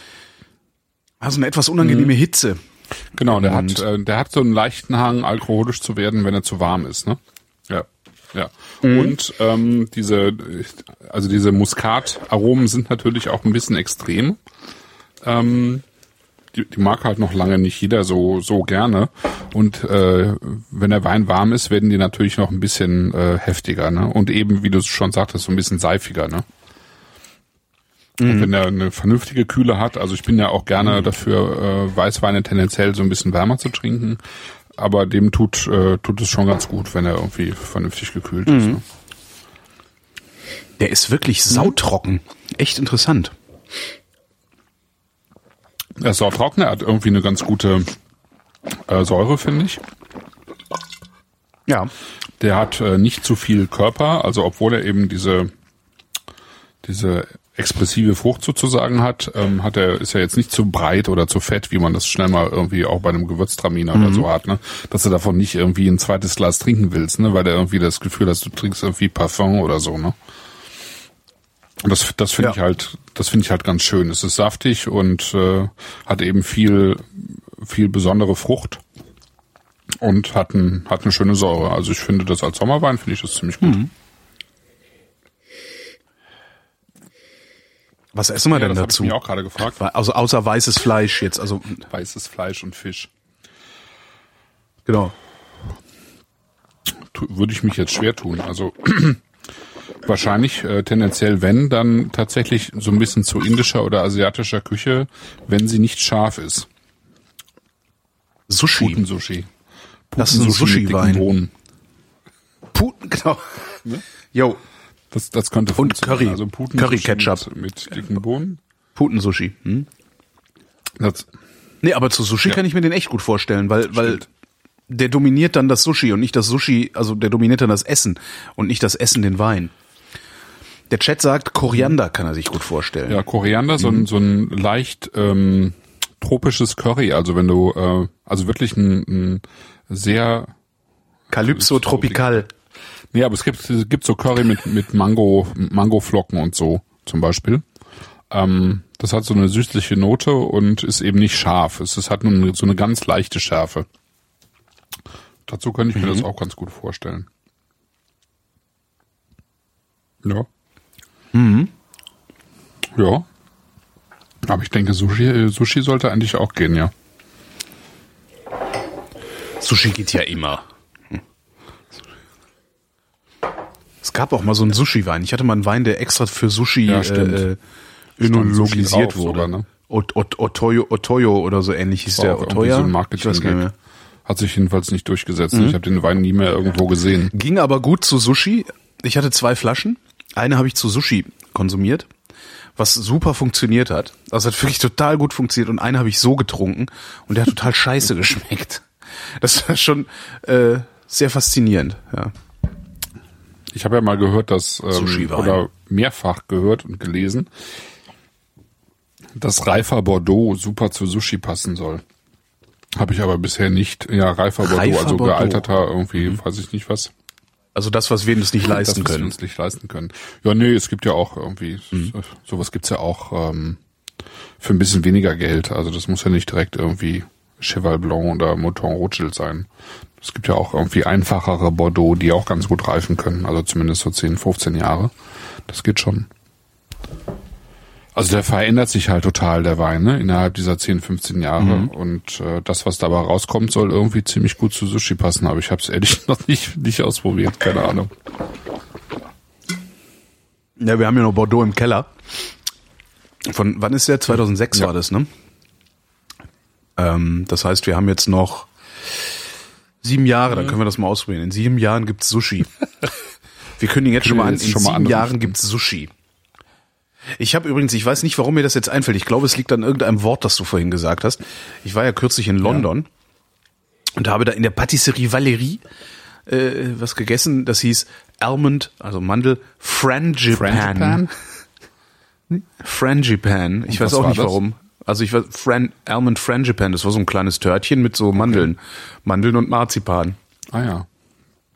S2: Also eine etwas unangenehme Hitze.
S3: Genau, der hat, äh, der hat so einen leichten Hang, alkoholisch zu werden, wenn er zu warm ist, ne? Ja, ja. Mhm. Und ähm, diese, also diese Muskataromen sind natürlich auch ein bisschen extrem. Ähm, die, die mag halt noch lange nicht jeder so so gerne. Und äh, wenn der Wein warm ist, werden die natürlich noch ein bisschen äh, heftiger, ne? Und eben, wie du schon sagtest, so ein bisschen seifiger, ne? Mhm. Und wenn er eine vernünftige Kühle hat, also ich bin ja auch gerne dafür, äh, Weißweine tendenziell so ein bisschen wärmer zu trinken, aber dem tut äh, tut es schon ganz gut, wenn er irgendwie vernünftig gekühlt mhm. ist. Ne?
S2: Der ist wirklich sautrocken. Echt interessant.
S3: Er ist sautrocken, er hat irgendwie eine ganz gute äh, Säure, finde ich.
S2: Ja.
S3: Der hat äh, nicht zu viel Körper, also obwohl er eben diese diese expressive Frucht sozusagen hat, ähm, hat er, ist er jetzt nicht zu breit oder zu fett, wie man das schnell mal irgendwie auch bei einem Gewürztraminer mhm. oder so hat, ne? Dass du davon nicht irgendwie ein zweites Glas trinken willst, ne? Weil du irgendwie das Gefühl hast, du trinkst irgendwie Parfum oder so, ne? Und das, das finde ja. ich halt, das finde ich halt ganz schön. Es ist saftig und äh, hat eben viel, viel besondere Frucht und hat ein, hat eine schöne Säure. Also ich finde das als Sommerwein finde ich das ziemlich gut. Mhm.
S2: Was essen wir
S3: ja,
S2: denn
S3: das
S2: dazu?
S3: Ich mir auch gerade gefragt.
S2: Also außer weißes Fleisch jetzt, also
S3: weißes Fleisch und Fisch.
S2: Genau.
S3: Würde ich mich jetzt schwer tun. Also wahrscheinlich äh, tendenziell, wenn, dann tatsächlich so ein bisschen zu indischer oder asiatischer Küche, wenn sie nicht scharf ist.
S2: Sushi.
S3: Putensushi.
S2: Das ist ein Sushi-Wein. Puten, genau.
S3: Ne?
S2: Jo.
S3: Das, das könnte
S2: und Curry,
S3: also Puten
S2: Curry Ketchup
S3: mit, mit dicken Bohnen.
S2: Putensushi. Hm?
S3: Das,
S2: nee, aber zu Sushi ja. kann ich mir den echt gut vorstellen, weil, weil
S3: Stimmt.
S2: der dominiert dann das Sushi und nicht das Sushi, also der dominiert dann das Essen und nicht das Essen den Wein. Der Chat sagt, Koriander kann er sich gut vorstellen.
S3: Ja, Koriander, mhm. so ein, so ein leicht ähm, tropisches Curry, also wenn du, äh, also wirklich ein, ein sehr
S2: Calypso Tropical.
S3: Nee, aber es gibt, es gibt so Curry mit, mit Mango, Mangoflocken und so, zum Beispiel. Ähm, das hat so eine süßliche Note und ist eben nicht scharf. Es ist, hat nur so eine ganz leichte Schärfe. Dazu könnte ich mir mhm. das auch ganz gut vorstellen. Ja.
S2: Mhm.
S3: Ja. Aber ich denke, Sushi, Sushi sollte eigentlich auch gehen, ja.
S2: Sushi geht ja immer. Es gab auch mal so einen Sushi-Wein. Ich hatte mal einen Wein, der extra für Sushi
S3: ja,
S2: äh, önologisiert
S3: Sushi
S2: wurde.
S3: Sogar, ne?
S2: Ot- Ot- Otoyo, Otoyo oder so ähnlich hieß der. Otoya?
S3: So ein Marketing hat sich jedenfalls nicht durchgesetzt. Mhm. Ich habe den Wein nie mehr irgendwo gesehen.
S2: Ging aber gut zu Sushi. Ich hatte zwei Flaschen. Eine habe ich zu Sushi konsumiert, was super funktioniert hat. Also hat wirklich total gut funktioniert. Und eine habe ich so getrunken und der hat total scheiße geschmeckt. Das war schon äh, sehr faszinierend, ja.
S3: Ich habe ja mal gehört, dass ähm, oder mehrfach gehört und gelesen, dass reifer Bordeaux super zu Sushi passen soll. Habe ich aber bisher nicht. Ja, reifer Bordeaux, reifer also Bordeaux. Gealterter irgendwie, mhm. weiß ich nicht was.
S2: Also das, was wir uns nicht leisten
S3: das, was
S2: können.
S3: wir uns nicht leisten können. Ja, nee, es gibt ja auch irgendwie, mhm. sowas gibt's ja auch ähm, für ein bisschen weniger Geld. Also das muss ja nicht direkt irgendwie Cheval Blanc oder Mouton Rothschild sein. Es gibt ja auch irgendwie einfachere Bordeaux, die auch ganz gut reifen können. Also zumindest so zehn, fünfzehn Jahre. Das geht schon. Also der verändert sich halt total, der Wein, ne? Innerhalb dieser zehn, fünfzehn Jahre. Mhm. Und äh, das, was dabei rauskommt, soll irgendwie ziemlich gut zu Sushi passen. Aber ich habe es ehrlich noch nicht, nicht ausprobiert. Keine Ahnung.
S2: Ja, wir haben ja noch Bordeaux im Keller. Von wann ist der? zweitausendsechs ja. war das, ne? Ähm, das heißt, wir haben jetzt noch Sieben Jahre, dann können wir das mal ausprobieren. In sieben Jahren gibt's Sushi. Wir können ihn jetzt schon mal an. In sieben anrufen. Jahren gibt's Sushi. Ich habe übrigens, ich weiß nicht, warum mir das jetzt einfällt. Ich glaube, es liegt an irgendeinem Wort, das du vorhin gesagt hast. Ich war ja kürzlich in London ja. und habe da in der Patisserie Valerie äh, was gegessen. Das hieß Almond, also Mandel, Frangipan. Frangipan. Ich weiß auch nicht warum. Also ich war Fran, Almond Frangipan, das war so ein kleines Törtchen mit so Mandeln. Okay. Mandeln und Marzipan.
S3: Ah ja.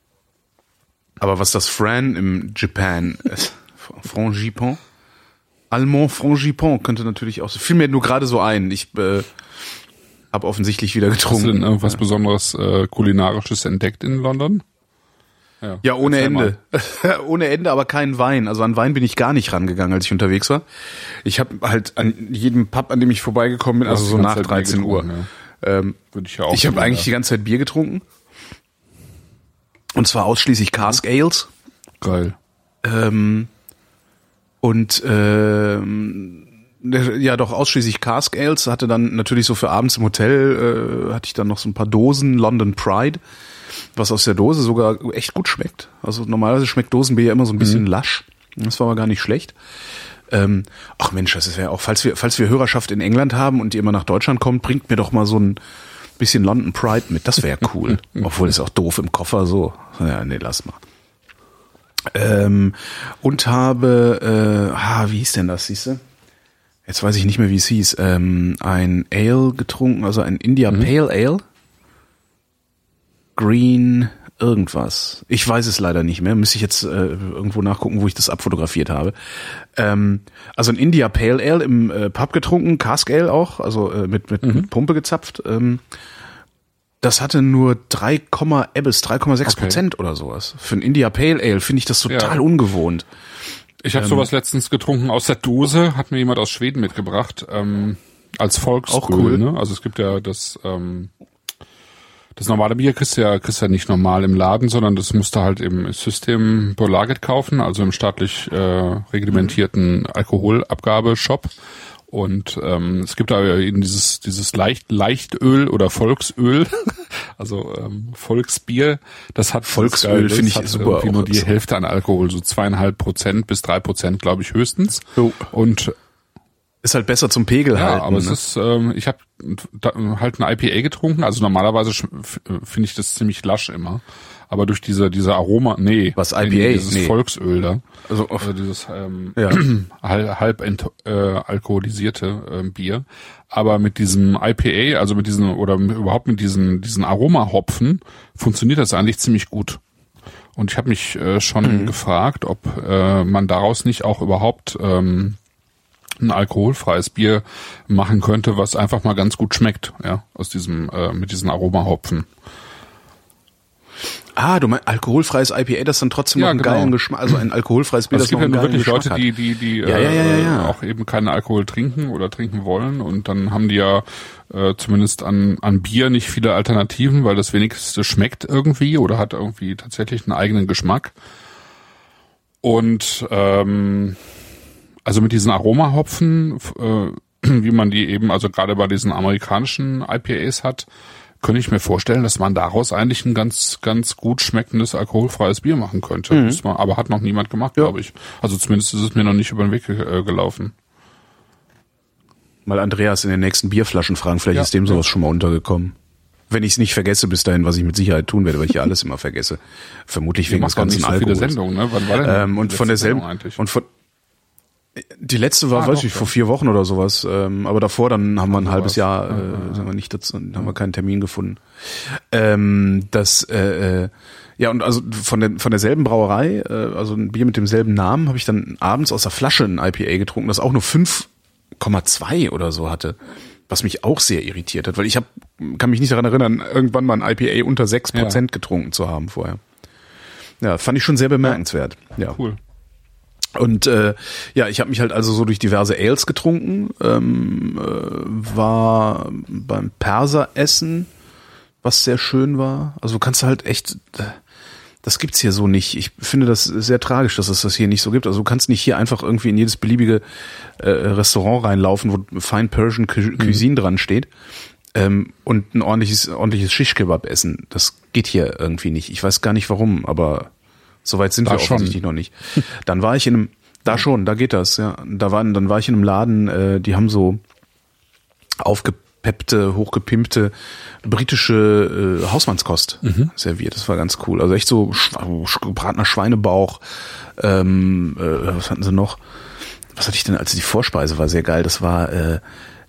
S2: Aber was das Fran im Japan ist, Frangipan? Allemand Frangipane könnte natürlich auch so. Fiel mir nur gerade so ein. Ich äh, habe offensichtlich wieder getrunken.
S3: Hast du denn irgendwas ja. Besonderes äh, Kulinarisches entdeckt in London?
S2: Ja, ja ohne Ende. Ohne Ende, aber kein Wein. Also an Wein bin ich gar nicht rangegangen, als ich unterwegs war. Ich habe halt an jedem Pub, an dem ich vorbeigekommen bin, also so nach dreizehn Uhr. Ja. Ähm, Würde ich ja auch. Ich habe eigentlich die ganze Zeit Bier getrunken. Und zwar ausschließlich Cask Ales.
S3: Geil.
S2: Ähm, und ähm, ja, doch ausschließlich Cask Ales. Hatte dann natürlich so für abends im Hotel, äh, hatte ich dann noch so ein paar Dosen London Pride, was aus der Dose sogar echt gut schmeckt. Also normalerweise schmeckt Dosenbier ja immer so ein bisschen mhm. lasch. Das war aber gar nicht schlecht. Ähm, ach Mensch, das ist ja auch, falls wir, falls wir Hörerschaft in England haben und ihr immer nach Deutschland kommt, bringt mir doch mal so ein bisschen London Pride mit. Das wäre cool. Obwohl ist auch doof im Koffer so. Ja, nee, lass mal. Ähm, und habe, äh, ah, wie hieß denn das, siehst du? Jetzt weiß ich nicht mehr, wie es hieß. Ähm, ein Ale getrunken, also ein India mhm. Pale Ale. Green irgendwas. Ich weiß es leider nicht mehr. Müsste ich jetzt äh, irgendwo nachgucken, wo ich das abfotografiert habe. Ähm, also ein India Pale Ale im äh, Pub getrunken, Cask Ale auch, also äh, mit, mit, mhm. mit Pumpe gezapft. Ähm, das hatte nur drei, Ebbes, drei Komma sechs okay. Prozent oder sowas. Für ein India Pale Ale finde ich das total ja. ungewohnt.
S3: Ich habe ähm, sowas letztens getrunken aus der Dose, hat mir jemand aus Schweden mitgebracht, ähm, als Volksöl.
S2: Auch cool.
S3: Ne? Also es gibt ja das ähm, das normale Bier kriegst du ja, kriegst ja nicht normal im Laden, sondern das musst du halt im Systembolaget kaufen, also im staatlich äh, reglementierten Alkoholabgabeshop. Und ähm, es gibt da eben dieses dieses Leicht Leichtöl oder Volksöl, also ähm, Volksbier. Das hat
S2: Volksöl finde ich super.
S3: Irgendwie nur die Hälfte an Alkohol, so zweieinhalb Prozent bis drei Prozent, glaube ich höchstens.
S2: Oh.
S3: Und
S2: ist halt besser zum Pegel
S3: ja,
S2: halten.
S3: aber
S2: ne?
S3: es ist, ähm, ich habe halt ein I P A getrunken. Also normalerweise finde ich das ziemlich lasch immer. Aber durch diese diese Aroma, nee,
S2: was I P A,
S3: dieses
S2: nee.
S3: Volksöl da,
S2: also,
S3: also dieses ähm,
S2: ja.
S3: halb, halb ent, äh, alkoholisierte äh, Bier, aber mit diesem I P A, also mit diesen oder überhaupt mit diesen diesen Aromahopfen funktioniert das eigentlich ziemlich gut. Und ich habe mich äh, schon mhm. gefragt, ob äh, man daraus nicht auch überhaupt ähm, ein alkoholfreies Bier machen könnte, was einfach mal ganz gut schmeckt, ja, aus diesem äh, mit diesen Aromahopfen.
S2: Ah, du meinst alkoholfreies I P A, das dann trotzdem
S3: ja,
S2: noch einen
S3: genau.
S2: geilen Geschmack, also ein alkoholfreies Bier,
S3: also
S2: das noch einen geilen
S3: Geschmack hat. Es
S2: gibt
S3: ja wirklich Leute, die die die
S2: ja, ja, ja, ja, ja.
S3: Äh, auch eben keinen Alkohol trinken oder trinken wollen und dann haben die ja äh, zumindest an an Bier nicht viele Alternativen, weil das wenigste schmeckt irgendwie oder hat irgendwie tatsächlich einen eigenen Geschmack. Und ähm, also mit diesen Aromahopfen, äh, wie man die eben, also gerade bei diesen amerikanischen I P As hat, könnte ich mir vorstellen, dass man daraus eigentlich ein ganz, ganz gut schmeckendes alkoholfreies Bier machen könnte. Mhm. Man, aber hat noch niemand gemacht, ja. glaube ich. Also zumindest ist es mir noch nicht über den Weg äh, gelaufen.
S2: Mal Andreas in den nächsten Bierflaschen fragen, vielleicht
S3: ja,
S2: ist dem sowas
S3: ja.
S2: schon mal untergekommen. Wenn ich es nicht vergesse bis dahin, was ich mit Sicherheit tun werde, weil ich ja alles immer vergesse. Vermutlich wegen des ganzen
S3: nicht so
S2: Alkohols.
S3: Viele Sendungen, ne? Wann war denn
S2: ähm, und von derselben und von die letzte war, ah, weiß doch, ich, vor vier Wochen oder sowas. Ähm, aber davor, dann haben wir ein halbes Jahr, äh, ja. sind wir nicht dazu, dann haben wir keinen Termin gefunden. Ähm, das, äh, ja, und also von der von derselben Brauerei, äh, also ein Bier mit demselben Namen, habe ich dann abends aus der Flasche ein I P A getrunken, das auch nur fünf Komma zwei oder so hatte. Was mich auch sehr irritiert hat, weil ich hab, kann mich nicht daran erinnern, irgendwann mal ein I P A unter sechs Prozent ja. getrunken zu haben vorher. Ja, fand ich schon sehr bemerkenswert. Ja.
S3: Cool.
S2: Und äh, ja, ich habe mich halt also so durch diverse Ales getrunken, ähm, äh, war beim Perser essen, was sehr schön war. Also du kannst halt echt, das gibt's hier so nicht. Ich finde das sehr tragisch, dass es das hier nicht so gibt. Also du kannst nicht hier einfach irgendwie in jedes beliebige äh, Restaurant reinlaufen, wo Fine Persian Cuisine mhm. dran steht ähm, und ein ordentliches ordentliches Shish Kebab essen. Das geht hier irgendwie nicht. Ich weiß gar nicht warum, aber soweit sind da wir offensichtlich noch nicht. Dann war ich in einem, da schon, da geht das, ja. Da waren, dann war ich in einem Laden, äh, die haben so aufgepeppte, hochgepimpte britische äh, Hausmannskost mhm. serviert. Das war ganz cool. Also echt so gebratener Schweinebauch. Ähm, äh, was hatten sie noch? Was hatte ich denn als die Vorspeise? War sehr geil. Das war äh,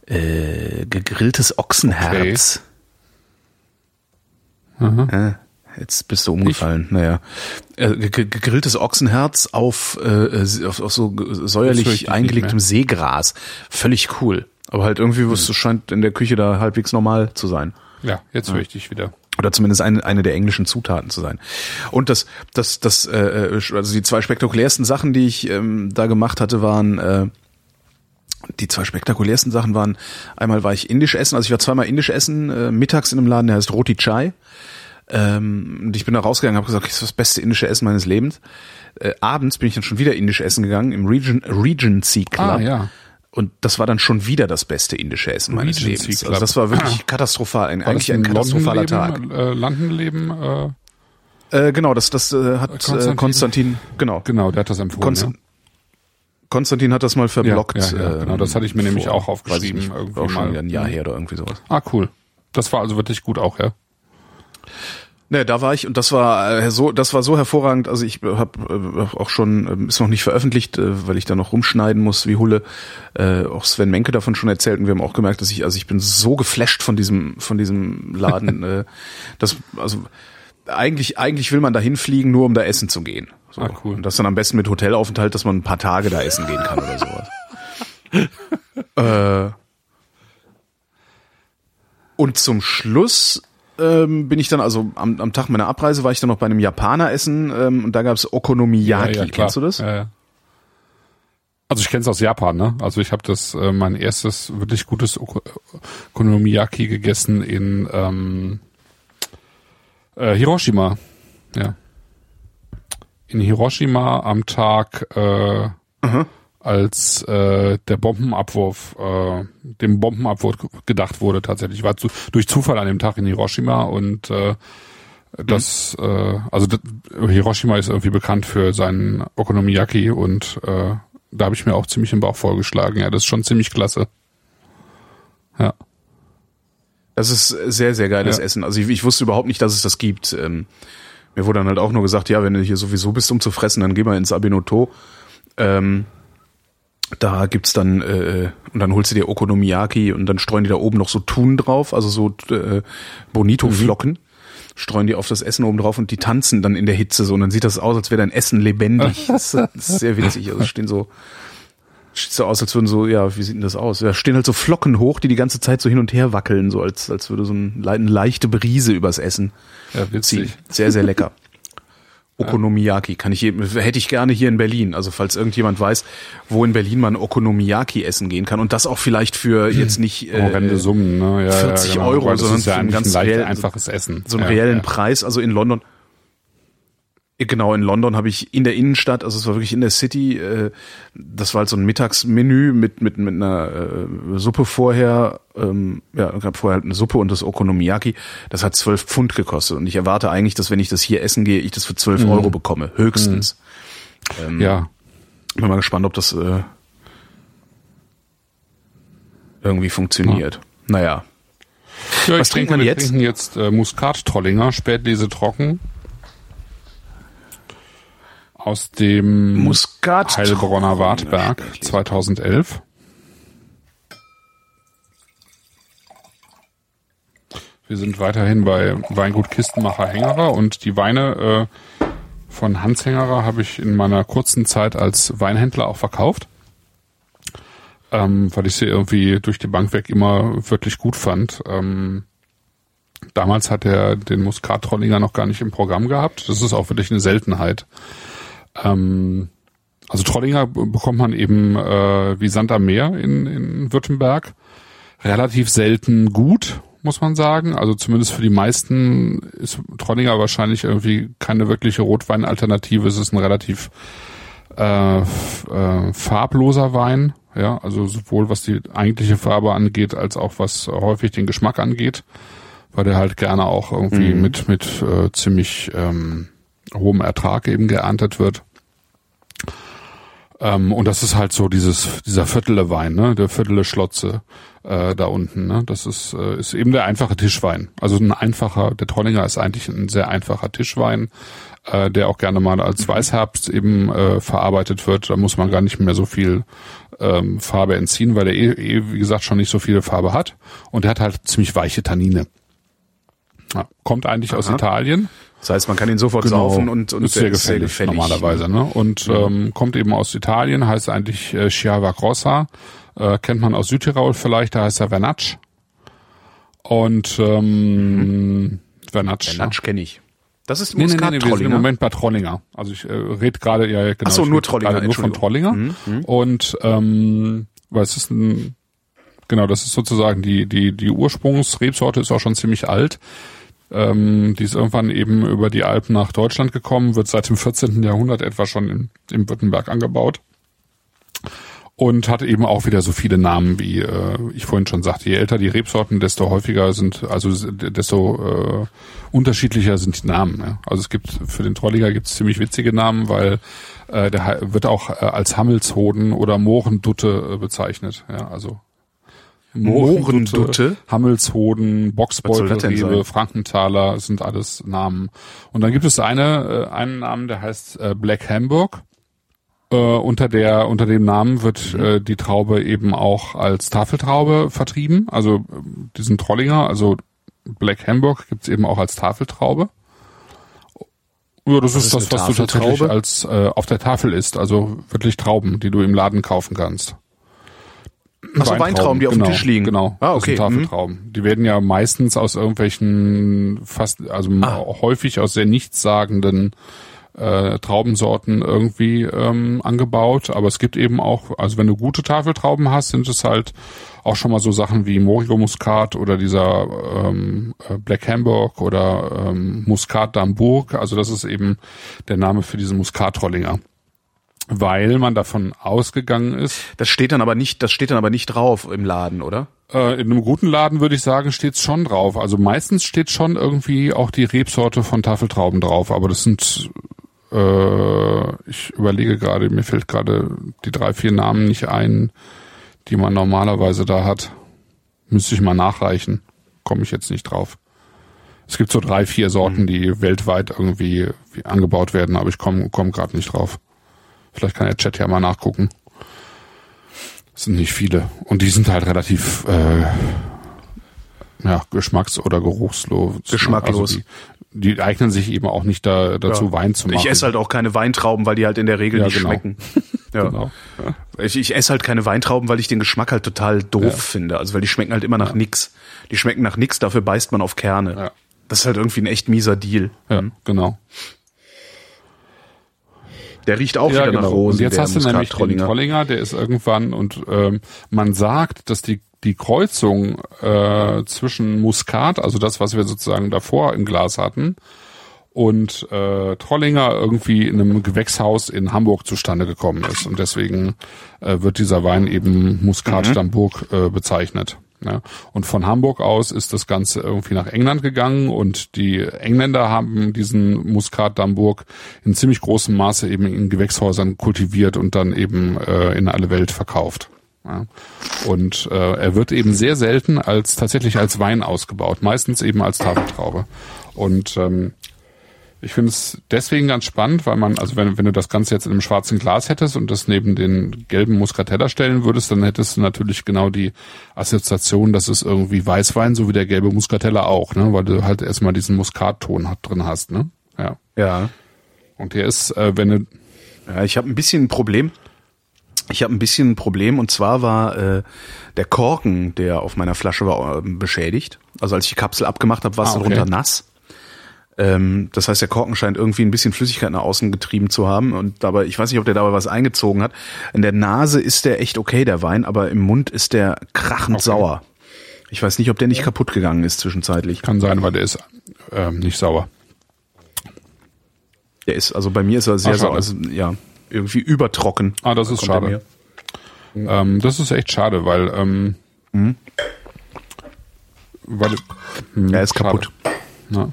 S2: äh, gegrilltes Ochsenherz.
S3: Okay. Mhm.
S2: Äh, jetzt bist du umgefallen. Ich? Naja. Äh, gegrilltes Ochsenherz auf, äh, auf, auf so säuerlich eingelegtem Seegras. Völlig cool. Aber halt irgendwie, was hm. scheint in der Küche da halbwegs normal zu sein.
S3: Ja, jetzt höre ich dich wieder.
S2: Oder zumindest eine, eine der englischen Zutaten zu sein. Und das, das, das, äh, also die zwei spektakulärsten Sachen, die ich ähm, da gemacht hatte, waren, äh, die zwei spektakulärsten Sachen waren, einmal war ich indisch essen, also ich war zweimal indisch essen, äh, mittags in einem Laden, der heißt Roti Chai. Ähm, und ich bin da rausgegangen, habe gesagt, das ist das beste indische Essen meines Lebens. Äh, abends bin ich dann schon wieder indisch essen gegangen im Region, Regency Club.
S3: Ah, ja.
S2: Und das war dann schon wieder das beste indische Essen meines
S3: Regency
S2: Lebens.
S3: Club.
S2: Also das war wirklich
S3: ah.
S2: katastrophal, ein,
S3: war
S2: eigentlich ein katastrophaler Tag.
S3: Äh, Landenleben, äh,
S2: äh, genau, das, das äh, hat Konstantin, äh, Konstantin, genau.
S3: Genau, der hat das empfohlen, Konst- ja.
S2: Konstantin hat das mal verblockt.
S3: Ja, ja, ja, genau, das hatte ich mir äh, nämlich vor, auch aufgeschrieben.
S2: Nicht, irgendwie auch schon mal ein Jahr her oder irgendwie sowas.
S3: Ah, cool. Das war also wirklich gut auch, ja?
S2: Ne, da war ich und das war äh, so, das war so hervorragend. Also ich habe äh, auch schon, äh, ist noch nicht veröffentlicht, äh, weil ich da noch rumschneiden muss wie Hulle. Äh, auch Sven Menke davon schon erzählt und wir haben auch gemerkt, dass ich, also ich bin so geflasht von diesem, von diesem Laden. äh, das, also eigentlich, eigentlich will man da hinfliegen, nur um da essen zu gehen. So.
S3: Ah, cool.
S2: Und das dann am besten mit Hotelaufenthalt, dass man ein paar Tage da essen gehen kann oder sowas. äh, und zum Schluss ähm, bin ich dann, also am, am Tag meiner Abreise war ich dann noch bei einem Japaner essen ähm, und da gab's Okonomiyaki.
S3: Ja, ja,
S2: kennst du das?
S3: Ja, ja. Also ich kenne es aus Japan, ne? Also ich habe das äh, mein erstes wirklich gutes Okonomiyaki gegessen in ähm, äh, Hiroshima. Ja. In Hiroshima am Tag, äh, uh-huh. als äh, der Bombenabwurf, äh, dem Bombenabwurf gedacht wurde tatsächlich. Ich war zu, durch Zufall an dem Tag in Hiroshima und äh, das, mhm. äh, also das, Hiroshima ist irgendwie bekannt für seinen Okonomiyaki und äh, da habe ich mir auch ziemlich den Bauch vollgeschlagen. Ja, das ist schon ziemlich klasse. Ja.
S2: Das ist sehr, sehr geiles ja. Essen. Also ich, ich wusste überhaupt nicht, dass es das gibt. Ähm, mir wurde dann halt auch nur gesagt, ja, wenn du hier sowieso bist, um zu fressen, dann geh mal ins Abenoto. Ähm, da gibt's dann, äh, und dann holst du dir Okonomiyaki und dann streuen die da oben noch so Thun drauf, also so äh, Bonito-Flocken. Mhm. Streuen die auf das Essen oben drauf und die tanzen dann in der Hitze so und dann sieht das aus, als wäre dein Essen lebendig. Das, das ist sehr witzig. Also es stehen so, sieht so aus, als würden so, ja, wie sieht denn das aus? Ja, stehen halt so Flocken hoch, die die ganze Zeit so hin und her wackeln, so als als würde so ein, eine leichte Brise übers Essen
S3: ja, witzig.
S2: ziehen. Sehr, sehr lecker. Okonomiyaki kann ich hier, hätte ich gerne hier in Berlin. Also falls irgendjemand weiß, wo in Berlin man Okonomiyaki essen gehen kann und das auch vielleicht für jetzt nicht äh,
S3: horrende Summen, ne? Ja,
S2: vierzig
S3: ja, genau.
S2: Euro,
S3: das
S2: sondern
S3: ist ja
S2: für ein ganz
S3: ein leicht
S2: reell,
S3: einfaches Essen.
S2: So einen
S3: ja,
S2: reellen
S3: ja.
S2: Preis. Also in London, genau in London habe ich in der Innenstadt, also es war wirklich in der City, äh, das war halt so ein Mittagsmenü mit mit mit einer äh, Suppe vorher, ähm, ja, es gab vorher halt eine Suppe und das Okonomiyaki. Das hat zwölf Pfund gekostet und ich erwarte eigentlich, dass wenn ich das hier essen gehe, ich das für zwölf mhm. Euro bekomme, höchstens. Mhm. Ähm,
S3: ja.
S2: Bin mal gespannt, ob das äh, irgendwie funktioniert. Ja. Naja.
S3: Ja,
S2: Was trinkt man
S3: wir
S2: jetzt?
S3: Wir trinken jetzt äh, Muskat-Trollinger, Spätlese trocken. Aus dem
S2: Muskat
S3: Heilbronner Wartberg zweitausendelf. Wir sind weiterhin bei Weingut Kistenmacher Hengerer und die Weine äh, von Hans Hengerer habe ich in meiner kurzen Zeit als Weinhändler auch verkauft, ähm, weil ich sie irgendwie durch die Bank weg immer wirklich gut fand. Ähm, damals hat er den Muskat-Trollinger noch gar nicht im Programm gehabt. Das ist auch wirklich eine Seltenheit. Ähm, also Trollinger bekommt man eben äh, wie Sand am Meer in, in Württemberg. Relativ selten gut, muss man sagen. Also zumindest für die meisten ist Trollinger wahrscheinlich irgendwie keine wirkliche Rotweinalternative. Es ist ein relativ äh, f- äh, farbloser Wein. Ja, also sowohl was die eigentliche Farbe angeht, als auch was häufig den Geschmack angeht. Weil der halt gerne auch irgendwie mhm. mit, mit äh, ziemlich ähm, hohem Ertrag eben geerntet wird. Ähm, und das ist halt so dieses, dieser Viertele Wein, ne, der Viertele Schlotze, äh, da unten, ne, das ist, äh, ist eben der einfache Tischwein. Also ein einfacher, der Trollinger ist eigentlich ein sehr einfacher Tischwein, äh, der auch gerne mal als Weißherbst eben, äh, verarbeitet wird. Da muss man gar nicht mehr so viel, ähm, Farbe entziehen, weil der eh, eh, wie gesagt, schon nicht so viel Farbe hat. Und der hat halt ziemlich weiche Tannine. Ja, kommt eigentlich Aha. aus Italien.
S2: Das heißt, man kann ihn sofort genau. saufen und, und
S3: ist sehr gefällig, sehr gefällig normalerweise. Ne? Und mhm. ähm, kommt eben aus Italien, heißt eigentlich äh, Schiava Grossa. Äh, kennt man aus Südtirol vielleicht, da heißt er Vernatsch. Und ähm, mhm. Vernatsch.
S2: Vernatsch kenne ich. Das ist
S3: nee, nee, nee, nee, wir sind im Moment bei Trollinger. Also ich äh, rede gerade ja genau.
S2: Ach so, nur Trollinger,
S3: nur von Trollinger. Mhm. Und ähm, weil es ist ein genau, das ist sozusagen die die die Ursprungsrebsorte ist auch schon ziemlich alt. Ähm, die ist irgendwann eben über die Alpen nach Deutschland gekommen, wird seit dem vierzehnten Jahrhundert etwa schon in, im Württemberg angebaut. Und hat eben auch wieder so viele Namen, wie äh, ich vorhin schon sagte. Je älter die Rebsorten, desto häufiger sind, also desto äh, unterschiedlicher sind die Namen. Ja. Also es gibt für den Trollinger gibt es ziemlich witzige Namen, weil äh, der wird auch äh, als Hammelshoden oder Mohrendutte äh, bezeichnet. Ja, also
S2: Mohrendutte, Mohrendutte?
S3: Hammelshoden, Boxbeutelrebe, Frankenthaler sind alles Namen. Und dann gibt es eine äh, einen Namen, der heißt äh, Black Hamburg. Äh, unter der unter dem Namen wird mhm. äh, die Traube eben auch als Tafeltraube vertrieben. Also äh, diesen Trollinger, also Black Hamburg gibt's eben auch als Tafeltraube. Ja, das was ist, ist das, was du tatsächlich als äh, auf der Tafel isst. Also wirklich Trauben, die du im Laden kaufen kannst.
S2: Ach so, Weintrauben, die auf
S3: genau,
S2: dem Tisch liegen.
S3: Genau,
S2: ah, okay.
S3: Das sind Tafeltrauben. Mhm. Die werden ja meistens aus irgendwelchen, fast, also ah. häufig aus sehr nichtssagenden äh, Traubensorten irgendwie ähm, angebaut. Aber es gibt eben auch, also wenn du gute Tafeltrauben hast, sind es halt auch schon mal so Sachen wie Morrigo Muscat oder dieser ähm, Black Hamburg oder ähm, Muscat d'Hamburg. Also das ist eben der Name für diesen Muscat-Trollinger. Weil man davon ausgegangen ist.
S2: Das steht dann aber nicht, das steht dann aber nicht drauf im Laden, oder?
S3: Äh, in einem guten Laden würde ich sagen, steht's schon drauf. Also meistens steht schon irgendwie auch die Rebsorte von Tafeltrauben drauf, aber das sind, äh, ich überlege gerade, mir fällt gerade die drei, vier Namen nicht ein, die man normalerweise da hat. Müsste ich mal nachreichen. Komme ich jetzt nicht drauf. Es gibt so drei, vier Sorten, die weltweit irgendwie angebaut werden, aber ich komme komm gerade nicht drauf. Vielleicht kann der Chat ja mal nachgucken. Das sind nicht viele. Und die sind halt relativ äh, ja, geschmacks- oder geruchslos.
S2: Geschmacklos.
S3: Also die, die eignen sich eben auch nicht da, dazu, ja. Wein zu machen.
S2: Ich esse halt auch keine Weintrauben, weil die halt in der Regel ja, nicht genau. schmecken. Ja. Genau. Ja. Ich, ich esse halt keine Weintrauben, weil ich den Geschmack halt total doof ja. finde. Also weil die schmecken halt immer nach ja. nix. Die schmecken nach nix, dafür beißt man auf Kerne. Ja. Das ist halt irgendwie ein echt mieser Deal.
S3: Ja, mhm. genau.
S2: Der riecht auch
S3: ja,
S2: wieder
S3: genau.
S2: nach Rosen.
S3: Und jetzt hast du nämlich den Trollinger, der ist irgendwann und ähm, man sagt, dass die die Kreuzung äh, zwischen Muskat, also das, was wir sozusagen davor im Glas hatten, und äh, Trollinger irgendwie in einem Gewächshaus in Hamburg zustande gekommen ist. Und deswegen äh, wird dieser Wein eben Muscat mhm. d'Hamburg äh, bezeichnet. Ja. Und von Hamburg aus ist das Ganze irgendwie nach England gegangen und die Engländer haben diesen Muscat d'Hamburg in ziemlich großem Maße eben in Gewächshäusern kultiviert und dann eben äh, in alle Welt verkauft. Ja. Und äh, er wird eben sehr selten als tatsächlich als Wein ausgebaut, meistens eben als Tafeltraube. Und ähm, ich finde es deswegen ganz spannend, weil man, also wenn, wenn du das Ganze jetzt in einem schwarzen Glas hättest und das neben den gelben Muscatella stellen würdest, dann hättest du natürlich genau die Assoziation, dass es irgendwie Weißwein, so wie der gelbe Muscatella auch, ne, weil du halt erstmal diesen Muskatton drin hast, ne? Ja.
S2: Ja.
S3: Und der ist, äh, wenn du...
S2: Ja, ich habe ein bisschen ein Problem. Ich habe ein bisschen ein Problem und zwar war äh, der Korken, der auf meiner Flasche war, äh, beschädigt. Also als ich die Kapsel abgemacht habe, war es
S3: ah, okay.
S2: darunter nass. Ähm, das heißt, der Korken scheint irgendwie ein bisschen Flüssigkeit nach außen getrieben zu haben und dabei, ich weiß nicht, ob der dabei was eingezogen hat. In der Nase ist der echt okay, der Wein, aber im Mund ist der krachend okay. sauer. Ich weiß nicht, ob der nicht ja. kaputt gegangen ist zwischenzeitlich.
S3: Kann sein, weil der ist ähm, nicht sauer.
S2: Der ist, also bei mir ist er sehr Ach, sauer, also, ja, irgendwie übertrocken.
S3: Ah, das ist schade. Mhm. Ähm, das ist echt schade, weil, ähm, mhm. weil,
S2: mh, er ist schade. kaputt.
S3: Ja.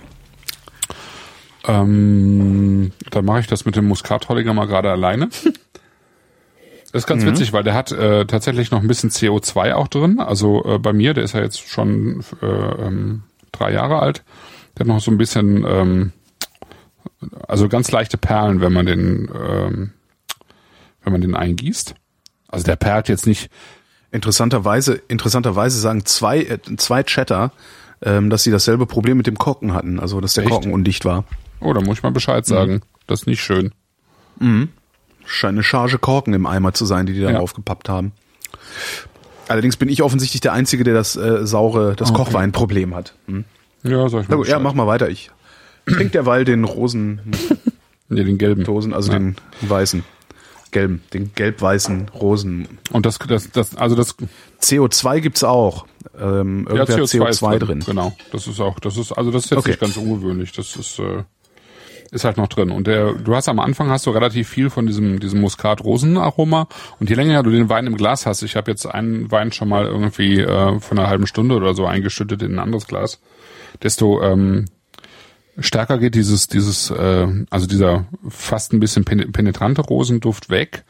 S3: Ähm, dann mache ich das mit dem Muscat-Trollinger mal gerade alleine. Das ist ganz mhm. witzig, weil der hat äh, tatsächlich noch ein bisschen C O zwei auch drin. Also äh, bei mir, der ist ja jetzt schon äh, ähm, drei Jahre alt. Der hat noch so ein bisschen, ähm, also ganz leichte Perlen, wenn man den, ähm, wenn man den eingießt. Also der perlt jetzt nicht.
S2: Interessanterweise, interessanterweise sagen zwei, äh, zwei Chatter, ähm, dass sie dasselbe Problem mit dem Korken hatten, also dass der
S3: Echt?
S2: Korken undicht war.
S3: Oh, da muss ich mal Bescheid sagen. Mhm. Das ist nicht schön.
S2: Mhm. Scheint eine Charge Korken im Eimer zu sein, die die da
S3: Ja.
S2: draufgepappt haben. Allerdings bin ich offensichtlich der Einzige, der das äh, saure, das
S3: Okay.
S2: Kochweinproblem hat. Hm.
S3: Ja, sag ich
S2: Na
S3: mal
S2: gut, ja,
S3: Bescheid.
S2: mach mal weiter. Ich trink derweil den rosen
S3: Nee, den gelben.
S2: Dosen, also
S3: Ja.
S2: den weißen, gelben, den gelb-weißen Rosen.
S3: Und das, das, das, also das,
S2: C O zwei gibt's auch. Ähm,
S3: ja,
S2: irgendwer hat C O
S3: ist
S2: zwei drin.
S3: Genau. Das ist auch, das ist, also das ist jetzt
S2: Okay.
S3: nicht ganz ungewöhnlich. Das ist, äh, ist halt noch drin. Und der, du hast am Anfang hast du relativ viel von diesem, diesem Muskat-Rosen-Aroma. Und je länger du den Wein im Glas hast, ich habe jetzt einen Wein schon mal irgendwie äh, von einer halben Stunde oder so eingeschüttet in ein anderes Glas, desto ähm, stärker geht dieses, dieses, äh, also dieser fast ein bisschen penetrante Rosenduft weg.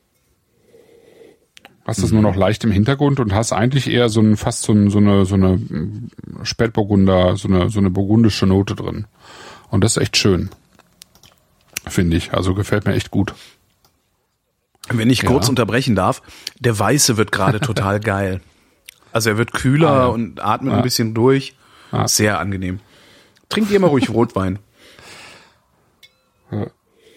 S3: Hast das nur noch leicht im Hintergrund und hast eigentlich eher so ein, fast so, ein, so eine, so eine Spätburgunder, so eine, so eine burgundische Note drin. Und das ist echt schön. Finde ich. Also gefällt mir echt gut.
S2: Wenn ich
S3: Ja.
S2: kurz unterbrechen darf, der Weiße wird gerade total geil. Also er wird kühler
S3: Ah, ja.
S2: und atmet
S3: Ja.
S2: ein bisschen durch.
S3: Ja.
S2: Sehr angenehm. Trinkt ihr mal ruhig Rotwein.
S3: Ja.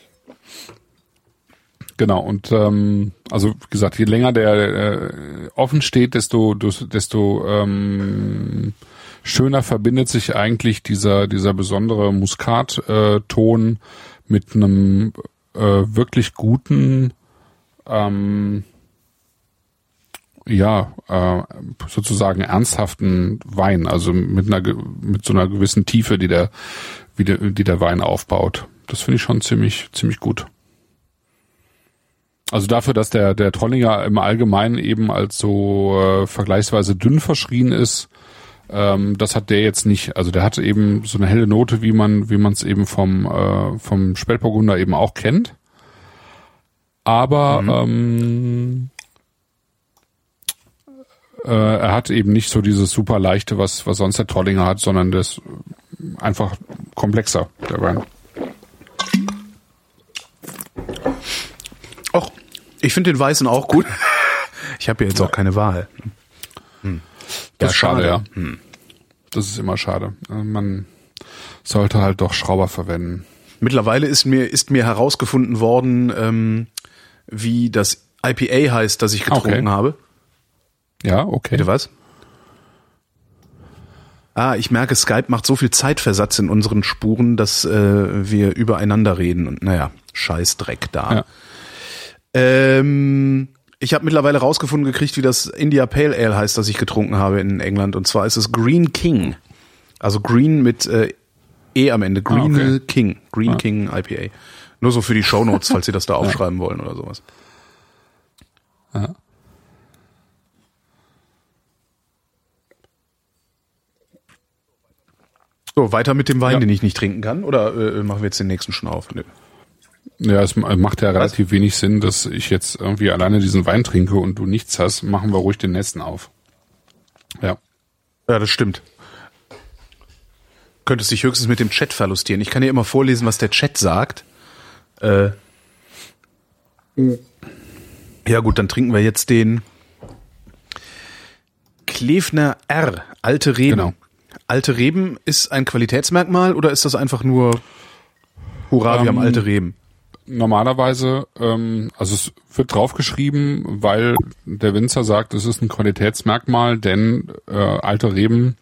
S3: Genau, und ähm, also wie gesagt, je länger der äh, offen steht, desto desto ähm, schöner verbindet sich eigentlich dieser dieser besondere Muskat-Ton mit einem äh, wirklich guten ähm, ja äh, sozusagen ernsthaften Wein, also mit einer ge- mit so einer gewissen Tiefe, die der wie der, die der Wein aufbaut. Das finde ich schon ziemlich ziemlich gut. Also dafür, dass der der Trollinger im Allgemeinen eben als so äh, vergleichsweise dünn verschrien ist, ähm, das hat der jetzt nicht. Also der hat eben so eine helle Note, wie man wie man es eben vom äh, vom Spätburgunder eben auch kennt. Aber
S2: Mhm.
S3: ähm, äh, er hat eben nicht so dieses super leichte, was was sonst der Trollinger hat, sondern das einfach komplexer, der Wein.
S2: Och, ich finde den Weißen auch gut. Ich habe ja jetzt auch keine Wahl. Hm.
S3: Das ist schade, ja.
S2: Hm.
S3: Das ist immer schade. Äh, Man sollte halt doch Schrauber verwenden.
S2: Mittlerweile ist mir ist mir herausgefunden worden, ähm, wie das I P A heißt, das ich getrunken
S3: Okay.
S2: habe.
S3: Ja, okay.
S2: Bitte was? Ah, ich merke, Skype macht so viel Zeitversatz in unseren Spuren, dass äh, wir übereinander reden. Und naja, scheiß Dreck da.
S3: Ja.
S2: Ähm, ich habe mittlerweile rausgefunden gekriegt, wie das India Pale Ale heißt, das ich getrunken habe in England. Und zwar ist es Green King. Also Green mit äh, E am Ende. Green
S3: Ah, okay.
S2: King. Green
S3: Ah.
S2: King I P A. Nur so für die Shownotes, falls Sie das da aufschreiben wollen oder sowas.
S3: Ja.
S2: So, weiter mit dem Wein,
S3: Ja.
S2: den ich nicht trinken kann. Oder äh, machen wir jetzt den nächsten schon auf? Nö.
S3: Ja, es ma- macht ja relativ wenig Sinn, dass ich jetzt irgendwie alleine diesen Wein trinke und du nichts hast. Machen wir ruhig den nächsten auf. Ja.
S2: Ja, das stimmt. Könntest dich höchstens mit dem Chat verlustieren. Ich kann dir immer vorlesen, was der Chat sagt. Äh, ja gut, dann trinken wir jetzt den Klevner R, alte Reben.
S3: Genau.
S2: Alte Reben ist ein Qualitätsmerkmal oder ist das einfach nur Hurra, wir
S3: Ähm,
S2: haben alte Reben?
S3: Normalerweise, ähm, also es wird draufgeschrieben, weil der Winzer sagt, es ist ein Qualitätsmerkmal, denn äh, alte Reben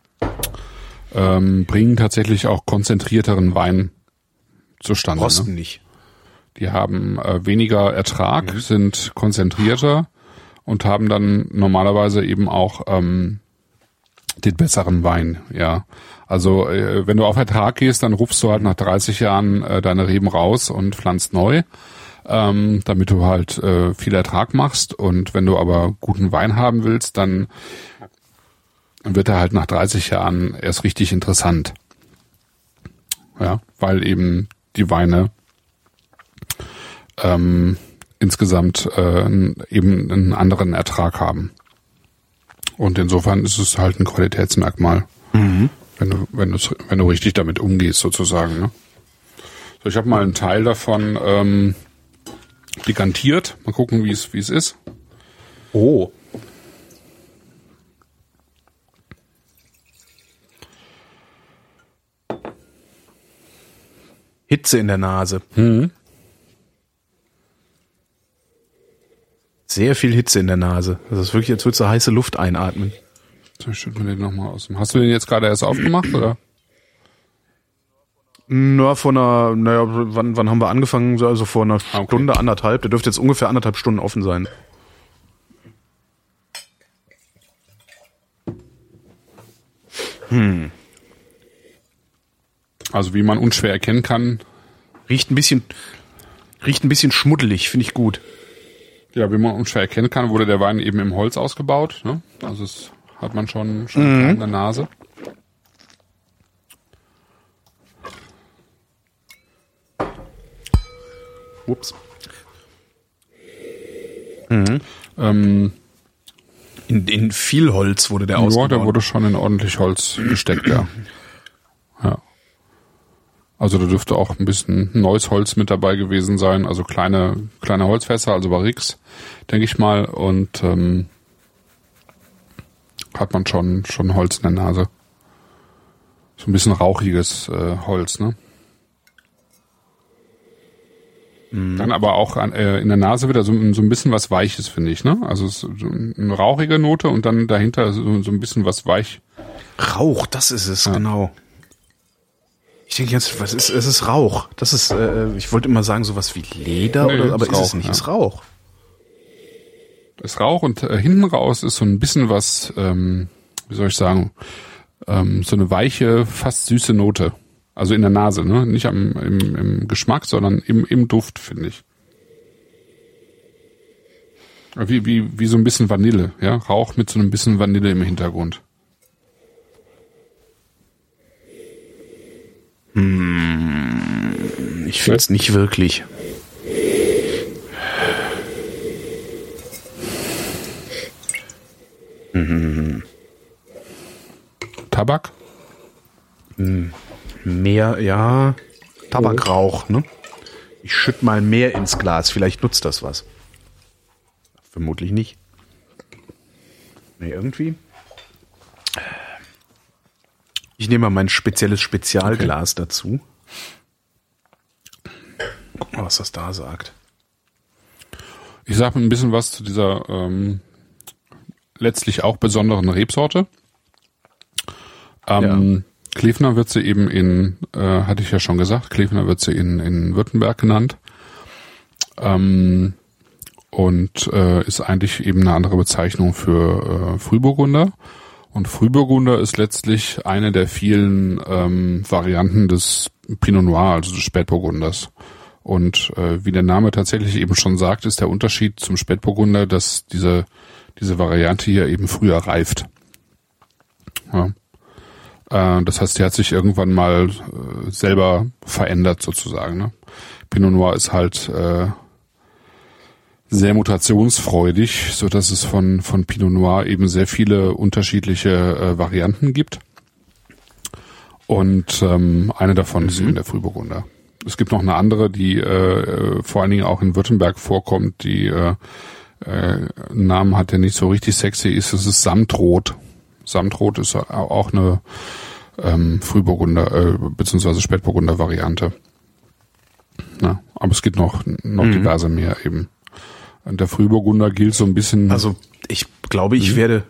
S3: ähm, bringen tatsächlich auch konzentrierteren Wein zustande.
S2: Rosten
S3: Ne?
S2: nicht.
S3: Die haben äh, weniger Ertrag, sind konzentrierter und haben dann normalerweise eben auch ähm, den besseren Wein, ja. Also äh, wenn du auf Ertrag gehst, dann rufst du halt nach dreißig Jahren äh, deine Reben raus und pflanzt neu, ähm, damit du halt äh, viel Ertrag machst. Und wenn du aber guten Wein haben willst, dann wird er halt nach dreißig Jahren erst richtig interessant. Ja, weil eben die Weine ähm, insgesamt äh, eben einen anderen Ertrag haben. Und insofern ist es halt ein Qualitätsmerkmal,
S2: Mhm.
S3: wenn du wenn du wenn du richtig damit umgehst sozusagen. Ne? So, ich habe mal einen Teil davon ähm, dekantiert. Mal gucken, wie es wie es ist.
S2: Oh. Hitze in der Nase.
S3: Mhm.
S2: Sehr viel Hitze in der Nase. Das ist wirklich, als würdest du heiße Luft einatmen.
S3: So, schütten wir den nochmal aus. Hast du den jetzt gerade erst aufgemacht, oder?
S2: Na, vor einer, naja, wann, wann haben wir angefangen? Also vor einer
S3: Okay.
S2: Stunde, anderthalb. Der dürfte jetzt ungefähr anderthalb Stunden offen sein. Hm.
S3: Also wie man unschwer erkennen kann.
S2: Riecht ein bisschen, riecht ein bisschen schmuddelig, finde ich gut.
S3: Ja, wie man unschwer erkennen kann, wurde der Wein eben im Holz ausgebaut. Ne? Also das hat man schon, schon
S2: Mhm.
S3: in der Nase.
S2: Ups.
S3: Ähm,
S2: In, in viel Holz wurde der
S3: ja,
S2: ausgebaut.
S3: der wurde schon in ordentlich Holz gesteckt, ja. Ja. Also da dürfte auch ein bisschen neues Holz mit dabei gewesen sein, also kleine kleine Holzfässer, also Barriques, denke ich mal, und ähm, hat man schon schon Holz in der Nase. So ein bisschen rauchiges äh, Holz, ne? Dann aber auch an, äh, in der Nase wieder so, so ein bisschen was Weiches, finde ich, ne? Also es ist so eine rauchige Note und dann dahinter so, so ein bisschen was weich.
S2: Rauch, das ist es, genau. Ich denke jetzt, was ist, es ist Rauch. Das ist, äh, ich wollte immer sagen, sowas wie Leder,
S3: Nee,
S2: oder, aber
S3: ist
S2: ist es
S3: Rauch,
S2: nicht,
S3: ja.
S2: ist Rauch.
S3: Ist Rauch und äh, hinten raus ist so ein bisschen was, ähm, wie soll ich sagen, ähm, so eine weiche, fast süße Note. Also in der Nase, ne? Nicht am, im, im Geschmack, sondern im, im Duft, finde ich. Wie, wie, wie so ein bisschen Vanille, ja? Rauch mit so einem bisschen Vanille im Hintergrund.
S2: Ich finde es nicht wirklich.
S3: Tabak?
S2: Mehr, ja, Tabakrauch, ne? Ich schütt mal mehr ins Glas, vielleicht nutzt das was. Vermutlich nicht. Nee, irgendwie. Ich nehme mal mein spezielles Spezialglas dazu. Guck mal, was das da sagt.
S3: Ich sage ein bisschen was zu dieser ähm, letztlich auch besonderen Rebsorte. Ähm, Klevner wird sie eben in, äh, hatte ich ja schon gesagt, Klevner wird sie in, in Württemberg genannt. Ähm, und äh, ist eigentlich eben eine andere Bezeichnung für äh, Frühburgunder. Und Frühburgunder ist letztlich eine der vielen ähm, Varianten des Pinot Noir, also des Spätburgunders. Und äh, wie der Name tatsächlich eben schon sagt, ist der Unterschied zum Spätburgunder, dass diese diese Variante hier eben früher reift. Ja. Äh, das heißt, die hat sich irgendwann mal äh, selber verändert sozusagen. Ne? Pinot Noir ist halt äh, sehr mutationsfreudig, so dass es von von Pinot Noir eben sehr viele unterschiedliche äh, Varianten gibt. Und ähm, eine davon mhm. ist eben der Frühburgunder. Es gibt noch eine andere, die äh, vor allen Dingen auch in Württemberg vorkommt, die äh, äh, einen Namen hat, der nicht so richtig sexy ist. Das ist Samtrot. Samtrot ist auch eine ähm, Frühburgunder äh, bzw. Spätburgunder Variante. Na, aber es gibt noch noch mhm. diverse mehr eben. Und der Frühburgunder gilt so ein bisschen.
S2: Also ich glaube, ich mhm. werde.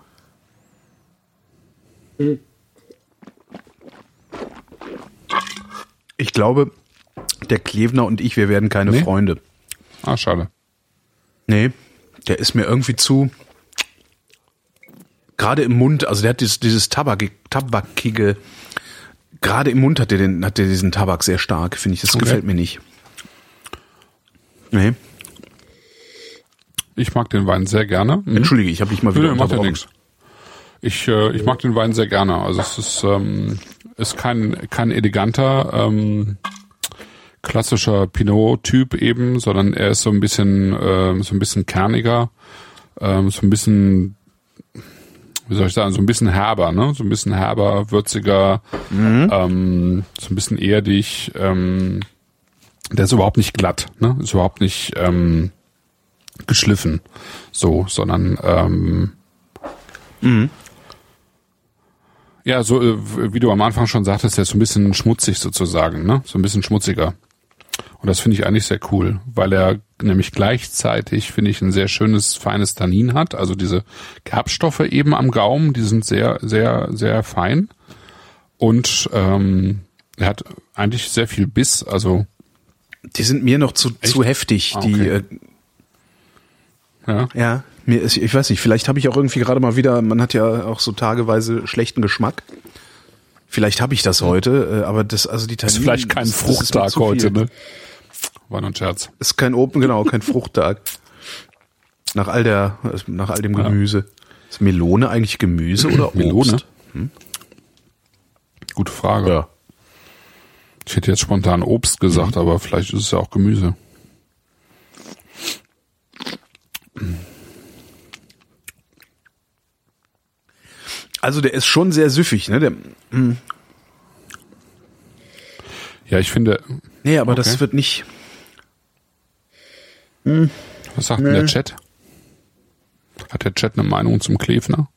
S2: Ich glaube, der Klevner und ich, wir werden keine
S3: nee?
S2: Freunde.
S3: Ah, schade.
S2: Nee, der ist mir irgendwie zu. Gerade im Mund, also der hat dieses, dieses Tabak, tabakige. Gerade im Mund hat der den, hat der diesen Tabak sehr stark, finde ich. Das okay. gefällt mir nicht. Nee.
S3: Ich mag den Wein sehr gerne.
S2: Mhm. Entschuldige, ich habe dich mal wieder
S3: nee, macht ja nichts. Ich äh, ich mag den Wein sehr gerne. Also es ist ähm, ist kein kein eleganter ähm, klassischer Pinot-Typ eben, sondern er ist so ein bisschen äh, so ein bisschen kerniger, ähm, so ein bisschen, wie soll ich sagen, so ein bisschen herber, ne? So ein bisschen herber, würziger, mhm. ähm, so ein bisschen erdig. Ähm, der ist überhaupt nicht glatt, ne? Ist überhaupt nicht ähm, geschliffen, so, sondern ähm, mhm. Ja, so äh, wie du am Anfang schon sagtest, der ist so ein bisschen schmutzig sozusagen, ne? So ein bisschen schmutziger. Und das finde ich eigentlich sehr cool, weil er nämlich gleichzeitig, finde ich, ein sehr schönes, feines Tannin hat. Also diese Gerbstoffe eben am Gaumen, die sind sehr, sehr, sehr fein. Und ähm, er hat eigentlich sehr viel Biss, also
S2: die sind mir noch zu, zu heftig.
S3: Ah, okay.
S2: Die äh,
S3: ja.
S2: ja, mir ist, ich weiß nicht, vielleicht habe ich auch irgendwie gerade mal wieder, man hat ja auch so tageweise schlechten Geschmack. Vielleicht habe ich das heute, aber das, also die Tanninen,
S3: ist vielleicht kein
S2: das,
S3: Fruchttag
S2: das
S3: heute, ne? War nur ein Scherz.
S2: Ist kein Open, genau, kein Fruchttag. Nach all der, nach all dem Gemüse. Ja. Ist Melone eigentlich Gemüse oder Obst?
S3: Melone? Hm? Gute Frage.
S2: Ja.
S3: Ich hätte jetzt spontan Obst gesagt, mhm. aber vielleicht ist es ja auch Gemüse.
S2: Also der ist schon sehr süffig, ne? Der, mh.
S3: Ja, ich finde...
S2: Nee, aber okay. Das wird nicht...
S3: Hm. Was sagt nee. denn der Chat? Hat der Chat eine Meinung zum Klefner?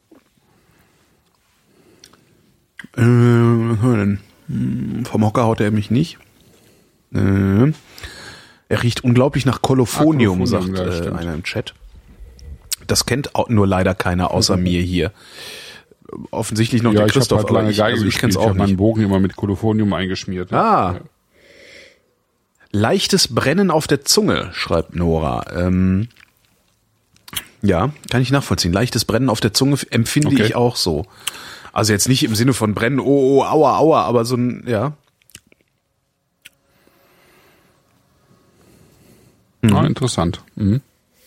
S2: Äh, was haben wir denn? Hm, vom Hocker haut er mich nicht. Äh, er riecht unglaublich nach Kolophonium, ah, sagt äh, einer im Chat. Das kennt auch nur leider keiner außer mhm. mir hier. Offensichtlich noch
S3: ja,
S2: der Christoph,
S3: halt lange
S2: ich, also ich kenn's auch
S3: ich
S2: nicht.
S3: meinen Bogen immer mit Kolophonium eingeschmiert.
S2: Ah.
S3: Ja.
S2: Leichtes Brennen auf der Zunge, schreibt Nora. Ähm, ja, kann ich nachvollziehen. Leichtes Brennen auf der Zunge empfinde okay. ich auch so. Also jetzt nicht im Sinne von brennen, oh, oh, aua, aua, aber so ein, ja.
S3: Mhm. Ah, interessant. Mhm.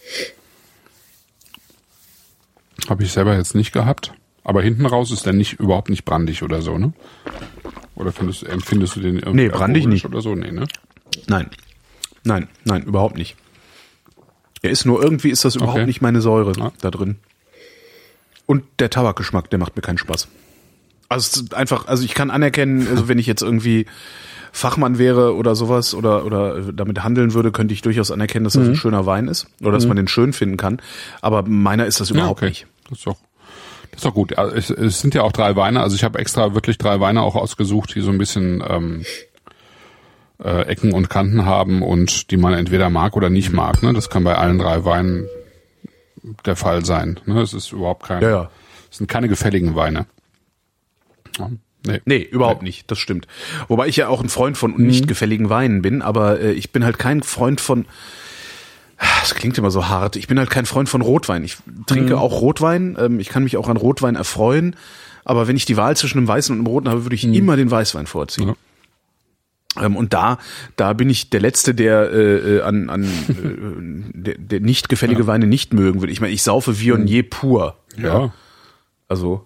S3: Habe ich selber jetzt nicht gehabt. Aber hinten raus ist der nicht überhaupt nicht brandig oder so, ne? Oder findest, empfindest du den irgendwie
S2: nee, brandig nicht
S3: oder so? Nee, ne?
S2: Nein. Nein, nein, überhaupt nicht. Er ist nur irgendwie ist das überhaupt okay. nicht meine Säure ah. da drin. Und der Tabakgeschmack, der macht mir keinen Spaß. Also es ist einfach, also ich kann anerkennen, also wenn ich jetzt irgendwie Fachmann wäre oder sowas oder oder damit handeln würde, könnte ich durchaus anerkennen, dass das mhm. ein schöner Wein ist oder dass mhm. man den schön finden kann. Aber meiner ist das überhaupt
S3: ja, okay.
S2: nicht.
S3: Das ist doch, das ist doch gut. Es, es sind ja auch drei Weine. Also ich habe extra wirklich drei Weine auch ausgesucht, die so ein bisschen ähm, äh, Ecken und Kanten haben und die man entweder mag oder nicht mag. Ne? Das kann bei allen drei Weinen der Fall sein. Ne? Es ist überhaupt kein,
S2: ja, ja.
S3: es sind keine gefälligen Weine. Ja.
S2: Nee, nee, überhaupt nee. nicht, das stimmt. Wobei ich ja auch ein Freund von mhm. nicht gefälligen Weinen bin, aber äh, ich bin halt kein Freund von, das klingt immer so hart, ich bin halt kein Freund von Rotwein. Ich trinke mhm. auch Rotwein, ähm, ich kann mich auch an Rotwein erfreuen, aber wenn ich die Wahl zwischen einem Weißen und einem Roten habe, würde ich mhm. immer den Weißwein vorziehen. Ja. Ähm, und da da bin ich der Letzte, der äh, an, an äh, der, der nicht gefällige ja. Weine nicht mögen würde. Ich meine, ich saufe Viognier pur.
S3: Ja. ja.
S2: Also...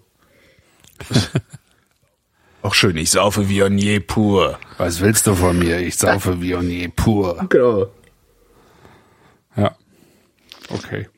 S2: Auch schön, ich saufe Viognier pur.
S3: Was willst du von mir? Ich saufe Viognier pur.
S2: Genau.
S3: Ja. Okay.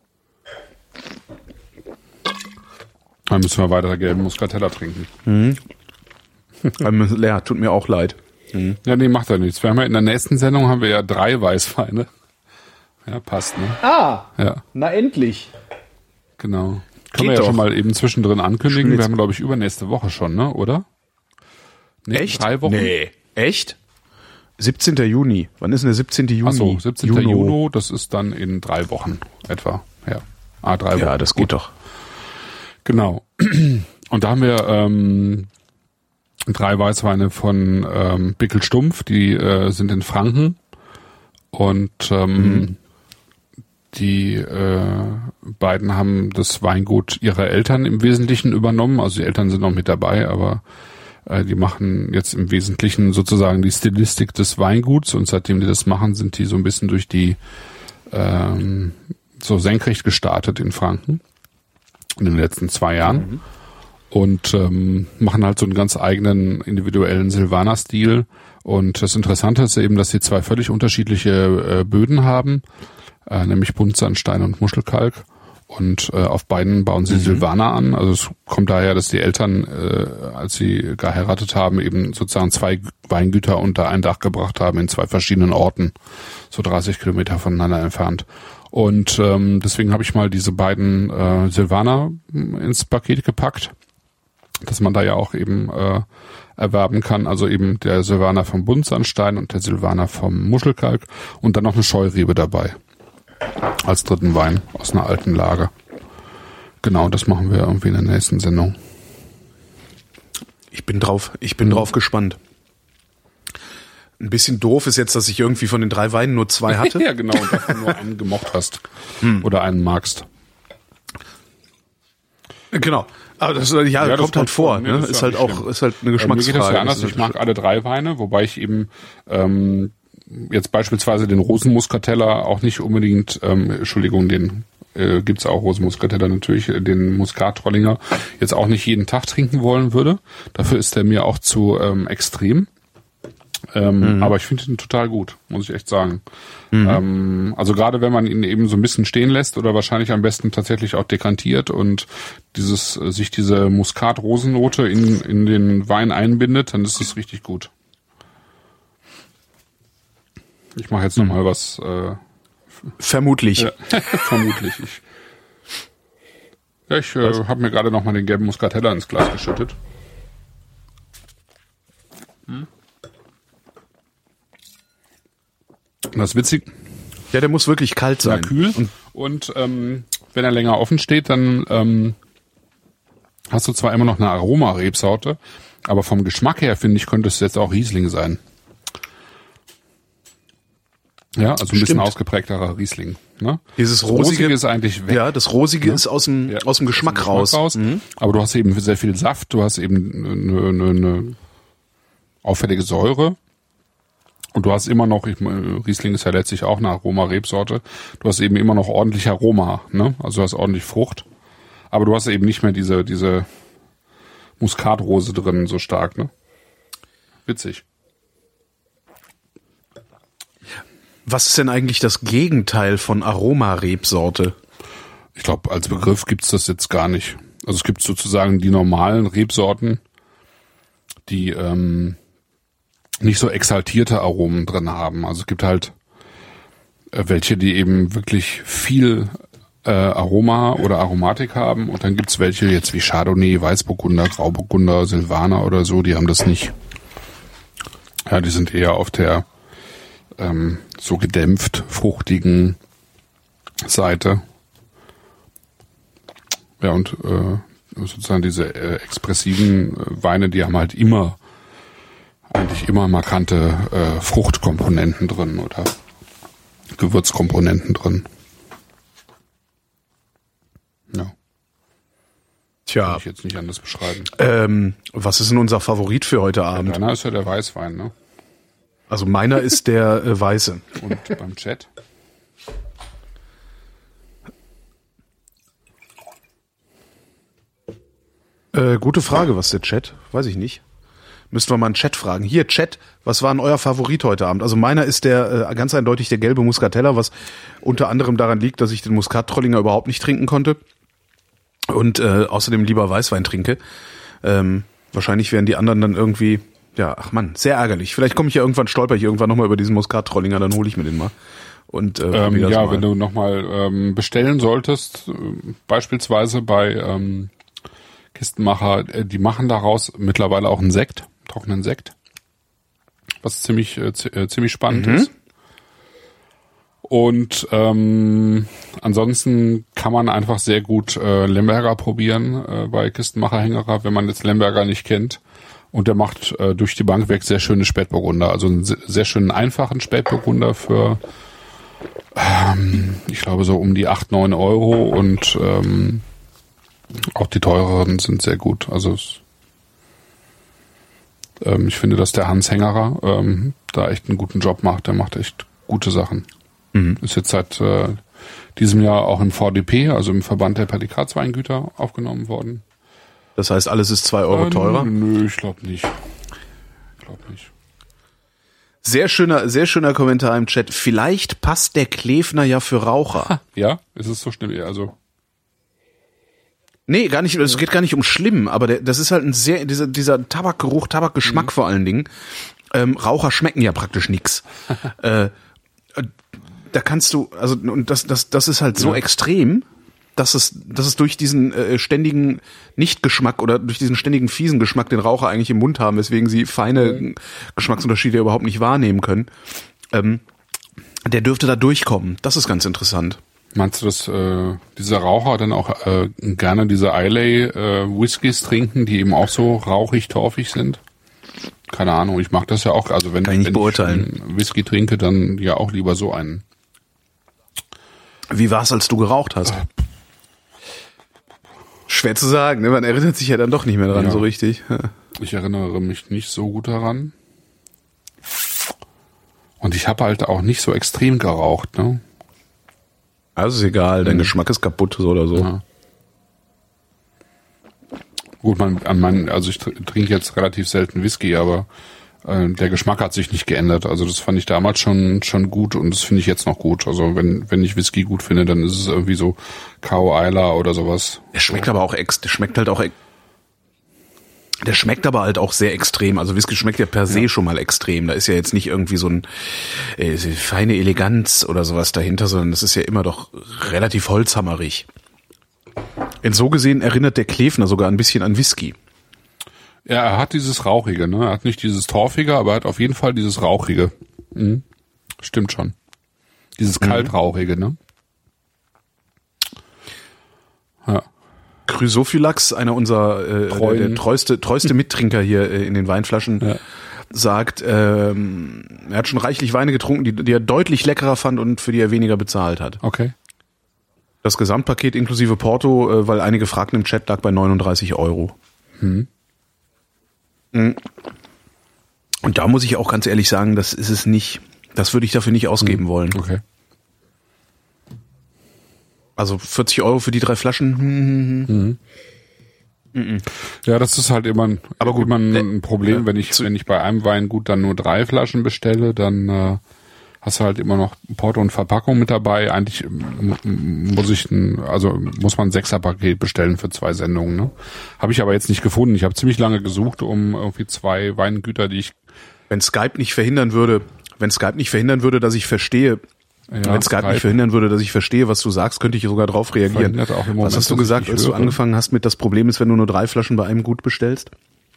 S3: Dann müssen wir weiter gelben Muscatella trinken.
S2: Mhm. Ja, tut mir auch leid.
S3: Mhm. Ja, nee, macht ja nichts. Wir haben ja in der nächsten Sendung haben wir ja drei Weißweine. Ja, passt, ne?
S2: Ah!
S3: Ja.
S2: Na endlich.
S3: Genau. Können wir ja doch schon mal eben zwischendrin ankündigen. Schlitz. Wir haben, glaube ich, übernächste Woche schon, ne? Oder? Nee,
S2: echt?
S3: Drei Wochen?
S2: Nee. Echt? siebzehnten Juni. Wann ist denn der siebzehnten Juni?
S3: Ach so, siebzehnten Juni, das ist dann in drei Wochen etwa. Ja, ah, drei Wochen.
S2: Ja, das geht Gut. doch.
S3: Genau. Und da haben wir ähm, drei Weißweine von ähm, Bickel Stumpf, die äh, sind in Franken. Und ähm, mhm. die äh, beiden haben das Weingut ihrer Eltern im Wesentlichen übernommen. Also die Eltern sind noch mit dabei, aber äh, die machen jetzt im Wesentlichen sozusagen die Stilistik des Weinguts. Und seitdem die das machen, sind die so ein bisschen durch die ähm, so senkrecht gestartet in Franken in den letzten zwei Jahren. Mhm. Und ähm, machen halt so einen ganz eigenen individuellen Silvaner-Stil. Und das Interessante ist eben, dass sie zwei völlig unterschiedliche äh, Böden haben, äh, nämlich Buntsandstein und Muschelkalk. Und äh, auf beiden bauen sie mhm. Silvaner an. Also es kommt daher, dass die Eltern, äh, als sie geheiratet haben, eben sozusagen zwei Weingüter unter ein Dach gebracht haben in zwei verschiedenen Orten, so dreißig Kilometer voneinander entfernt. Und ähm, deswegen habe ich mal diese beiden äh, Silvaner ins Paket gepackt. dass man da ja auch eben äh, erwerben kann. Also eben der Silvaner vom Buntsandstein und der Silvaner vom Muschelkalk und dann noch eine Scheurebe dabei. Als dritten Wein aus einer alten Lage. Genau, das machen wir irgendwie in der nächsten Sendung.
S2: Ich bin drauf, ich bin drauf gespannt. Ein bisschen doof ist jetzt, dass ich irgendwie von den drei Weinen nur zwei hatte.
S3: Ja, genau, und davon nur einen gemocht hast. Hm. Oder einen magst.
S2: Genau. Aber das, ja, ja, das kommt halt vor. Ne? Ist halt auch, ist halt eine Geschmacksfrage.
S3: Mir geht das ja anders. Ich mag alle drei Weine, wobei ich eben ähm, jetzt beispielsweise den Rosenmuskateller auch nicht unbedingt, ähm, Entschuldigung, den äh, gibt's auch Rosenmuskateller natürlich, den Muskat-Trollinger jetzt auch nicht jeden Tag trinken wollen würde. Dafür ist der mir auch zu ähm, extrem. Ähm, mhm. Aber ich finde ihn total gut, muss ich echt sagen. Mhm. Ähm, also gerade wenn man ihn eben so ein bisschen stehen lässt oder wahrscheinlich am besten tatsächlich auch dekantiert und dieses sich diese Muskat-Rosennote in, in den Wein einbindet, dann ist es richtig gut. Ich mache jetzt nochmal was. Äh,
S2: Vermutlich.
S3: Ja, vermutlich. Ich, ja, ich äh, habe mir gerade nochmal den gelben Muscatella ins Glas geschüttet. Hm. Das ist witzig.
S2: Ja, der muss wirklich kalt sein.
S3: Ja, kühl. Und, und ähm, wenn er länger offen steht, dann ähm, hast du zwar immer noch eine Aromarebsorte, aber vom Geschmack her, finde ich, könnte es jetzt auch Riesling sein. Ja, also ein Stimmt. bisschen ausgeprägterer Riesling. Ne?
S2: Dieses
S3: das
S2: Rosige,
S3: Rosige ist eigentlich weg.
S2: Ja, das Rosige ja. ist aus dem, ja, aus dem Geschmack, Geschmack raus. raus.
S3: Mhm. Aber du hast eben sehr viel Saft, du hast eben eine, eine, eine auffällige Säure. Und du hast immer noch, ich, Riesling ist ja letztlich auch eine Aroma-Rebsorte, du hast eben immer noch ordentlich Aroma, ne? Also du hast ordentlich Frucht. Aber du hast eben nicht mehr diese, diese Muskatrose drin so stark, ne? Witzig.
S2: Was ist denn eigentlich das Gegenteil von Aroma-Rebsorte?
S3: Ich glaube, als Begriff gibt's das jetzt gar nicht. Also es gibt sozusagen die normalen Rebsorten, die ähm, nicht so exaltierte Aromen drin haben. Also es gibt halt äh, welche, die eben wirklich viel äh, Aroma oder Aromatik haben und dann gibt's welche jetzt wie Chardonnay, Weißburgunder, Grauburgunder, Silvaner oder so, die haben das nicht. Ja, die sind eher auf der ähm, so gedämpft fruchtigen Seite. Ja, und äh, sozusagen diese äh, expressiven äh, Weine, die haben halt immer eigentlich immer markante äh, Fruchtkomponenten drin oder Gewürzkomponenten drin. Ja.
S2: Tja.
S3: Kann ich jetzt nicht anders beschreiben.
S2: Ähm, was ist denn unser Favorit für heute Abend?
S3: Ja, deiner ist ja der Weißwein, ne?
S2: Also meiner ist der äh, Weiße.
S3: Und beim Chat?
S2: Äh, gute Frage, was der Chat? Weiß ich nicht. Müssten wir mal einen Chat fragen. Hier, Chat, was war denn euer Favorit heute Abend? Also meiner ist der äh, ganz eindeutig der gelbe Muscatella, was unter anderem daran liegt, dass ich den Muskat-Trollinger überhaupt nicht trinken konnte und äh, außerdem lieber Weißwein trinke. Ähm, wahrscheinlich werden die anderen dann irgendwie, ja, ach man, sehr ärgerlich. Vielleicht komme ich ja irgendwann, stolper ich irgendwann nochmal über diesen Muskat-Trollinger, dann hole ich mir den mal. Und äh,
S3: ähm, ja,
S2: mal.
S3: wenn du nochmal ähm, bestellen solltest, äh, beispielsweise bei ähm, Kistenmacher, äh, die machen daraus mittlerweile auch einen Sekt, trockenen Sekt, was ziemlich äh, z- äh, ziemlich spannend mhm. ist. Und ähm, ansonsten kann man einfach sehr gut äh, Lemberger probieren äh, bei Kistenmacher Hängerer, wenn man jetzt Lemberger nicht kennt. Und der macht äh, durch die Bank weg sehr schöne Spätburgunder, also einen sehr schönen einfachen Spätburgunder für ähm, ich glaube so um die acht, neun Euro und ähm, auch die teureren sind sehr gut. Also es, ähm, ich finde, dass der Hans Hängerer ähm, da echt einen guten Job macht. Der macht echt gute Sachen. Mhm. Ist jetzt seit äh, diesem Jahr auch im V D P, also im Verband der Prädikatsweingüter, aufgenommen worden.
S2: Das heißt, alles ist zwei Euro
S3: äh,
S2: teurer?
S3: Nö, ich glaube nicht. Ich glaube nicht.
S2: Sehr schöner, sehr schöner Kommentar im Chat. Vielleicht passt der Klefner ja für Raucher.
S3: Ja, ist es so schlimm? Also
S2: Nee, gar nicht, es geht gar nicht um schlimm, aber der, das ist halt ein sehr, dieser, dieser Tabakgeruch, Tabakgeschmack mhm. vor allen Dingen. Ähm, Raucher schmecken ja praktisch nix. äh, da kannst du, also, und das, das, das ist halt so ja. extrem, dass es, dass es durch diesen äh, ständigen Nichtgeschmack oder durch diesen ständigen fiesen Geschmack den Raucher eigentlich im Mund haben, weswegen sie feine mhm. Geschmacksunterschiede überhaupt nicht wahrnehmen können, ähm, der dürfte da durchkommen. Das ist ganz interessant.
S3: Meinst du, dass äh, diese Raucher dann auch äh, gerne diese Islay äh, Whiskys trinken, die eben auch so rauchig, torfig sind? Keine Ahnung, ich mag das ja auch. Also wenn,
S2: Kann ich nicht
S3: wenn
S2: beurteilen.
S3: ich Whisky trinke, dann ja auch lieber so einen.
S2: Wie war's, als du geraucht hast? Schwer zu sagen, ne? Man erinnert sich ja dann doch nicht mehr dran, ja. so richtig. Ja.
S3: Ich erinnere mich nicht so gut daran. Und ich habe halt auch nicht so extrem geraucht, ne?
S2: Also ist egal, dein mhm. Geschmack ist kaputt, so oder so.
S3: Ja. Gut, man, man, also ich trinke jetzt relativ selten Whisky, aber äh, der Geschmack hat sich nicht geändert. Also das fand ich damals schon schon gut und das finde ich jetzt noch gut. Also wenn wenn ich Whisky gut finde, dann ist es irgendwie so Cow Isla oder sowas.
S2: Der schmeckt aber auch ex, der schmeckt halt auch ex, der schmeckt aber halt auch sehr extrem. Also Whisky schmeckt ja per se ja. schon mal extrem. Da ist ja jetzt nicht irgendwie so ein äh, feine Eleganz oder sowas dahinter, sondern das ist ja immer doch relativ holzhammerig. In so gesehen erinnert der Klefner sogar ein bisschen an Whisky.
S3: Ja, er hat dieses Rauchige, ne? Er hat nicht dieses Torfige, aber er hat auf jeden Fall dieses Rauchige. Mhm. Stimmt schon. Dieses Kaltrauchige, ne? Ja.
S2: Chrysophylax, einer unserer äh, der, der treueste, treueste Mittrinker hier äh, in den Weinflaschen, ja. sagt, ähm, er hat schon reichlich Weine getrunken, die, die er deutlich leckerer fand und für die er weniger bezahlt hat.
S3: Okay.
S2: Das Gesamtpaket inklusive Porto, äh, weil einige fragten im Chat, lag bei neununddreißig Euro. Hm. Und da muss ich auch ganz ehrlich sagen, das ist es nicht. Das würde ich dafür nicht ausgeben hm. wollen.
S3: Okay.
S2: Also vierzig Euro für die drei Flaschen. Hm.
S3: Mhm. Mhm. Ja, das ist halt immer ein, aber gut, immer ein Problem, wenn ich wenn ich bei einem Weingut dann nur drei Flaschen bestelle, dann äh, hast du halt immer noch Porto und Verpackung mit dabei. Eigentlich muss ich ein, also muss man ein Sechser-Paket bestellen für zwei Sendungen. Ne? Habe ich aber jetzt nicht gefunden. Ich habe ziemlich lange gesucht, um irgendwie zwei Weingüter, die ich...
S2: Wenn Skype nicht verhindern würde, wenn Skype nicht verhindern würde, dass ich verstehe, ja, wenn Skype, Skype nicht verhindern würde, dass ich verstehe, was du sagst, könnte ich sogar drauf reagieren.
S3: Auch im Moment,
S2: was hast du gesagt, als du angefangen hast mit, das Problem ist, wenn du nur drei Flaschen bei einem Gut bestellst?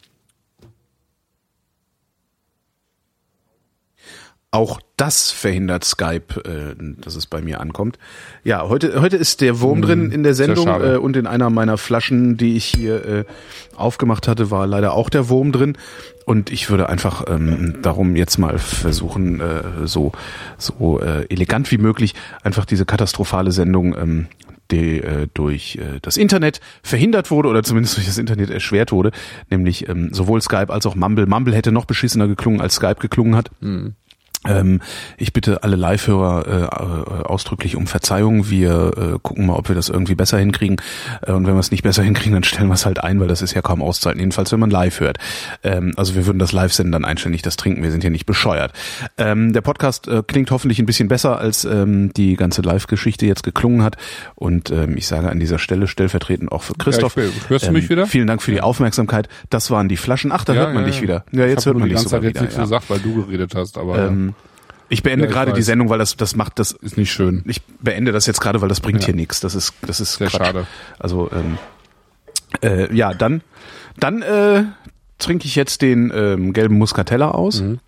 S2: Auch das verhindert Skype, äh, dass es bei mir ankommt. Ja, heute heute ist der Wurm hm, drin in der Sendung äh, und in einer meiner Flaschen, die ich hier äh, aufgemacht hatte, war leider auch der Wurm drin. Und ich würde einfach ähm, darum jetzt mal versuchen, äh, so so äh, elegant wie möglich einfach diese katastrophale Sendung, ähm, die äh, durch äh, das Internet verhindert wurde oder zumindest durch das Internet erschwert wurde, nämlich ähm, sowohl Skype als auch Mumble. Mumble hätte noch beschissener geklungen, als Skype geklungen hat. Hm. Ähm, ich bitte alle Live-Hörer äh, ausdrücklich um Verzeihung. Wir äh, gucken mal, ob wir das irgendwie besser hinkriegen. Äh, und wenn wir es nicht besser hinkriegen, dann stellen wir es halt ein, weil das ist ja kaum auszuhalten. Jedenfalls, wenn man live hört. Ähm, also wir würden das live senden, dann einstellen, nicht das trinken. Wir sind ja nicht bescheuert. Ähm, der Podcast äh, klingt hoffentlich ein bisschen besser, als ähm, die ganze Live-Geschichte jetzt geklungen hat. Und ähm, ich sage an dieser Stelle stellvertretend auch für Christoph.
S3: Ja, ich will. Hörst du mich
S2: ähm,
S3: wieder?
S2: Vielen Dank für die Aufmerksamkeit. Das waren die Flaschen. Ach, da
S3: ja,
S2: hört man
S3: ja,
S2: dich
S3: ja.
S2: wieder. Ja, jetzt hört man dich sogar wieder.
S3: Ich habe die ganze Zeit jetzt nichts
S2: ja.
S3: gesagt, weil du geredet hast, aber...
S2: Ähm,
S3: ja.
S2: Ich beende
S3: ja,
S2: gerade
S3: ich
S2: die Sendung, weil das das macht das
S3: ist nicht schön.
S2: Ich beende das jetzt gerade, weil das bringt
S3: ja.
S2: hier nichts. Das ist das ist
S3: sehr
S2: Quatsch.
S3: schade.
S2: Also ähm, äh, ja, dann dann äh, trinke ich jetzt den ähm, gelben Muscatella aus. Mhm.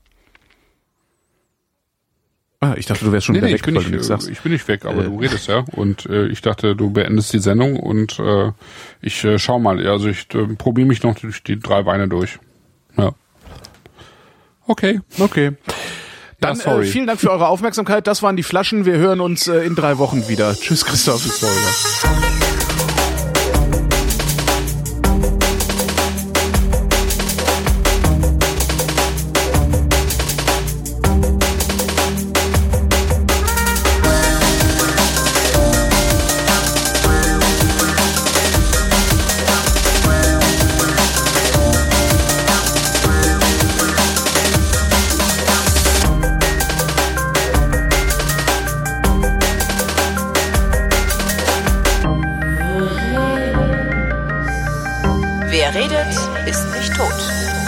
S2: Ah, ich dachte, du wärst schon
S3: nee,
S2: wieder
S3: nee,
S2: weg,
S3: ich bin
S2: weil
S3: nicht,
S2: du nichts sagst.
S3: Ich bin nicht weg, aber
S2: äh,
S3: du redest ja. Und äh, ich dachte, du beendest die Sendung und äh, ich äh, schau mal. Also ich äh, probiere mich noch durch die drei Weine durch. Ja. Okay.
S2: Okay. Dann
S3: ja,
S2: äh, vielen Dank für eure Aufmerksamkeit. Das waren die Flaschen. Wir hören uns äh, in drei Wochen wieder. Tschüss, Christoph. Tschüss, Holger.
S1: Wer redet, ist nicht tot.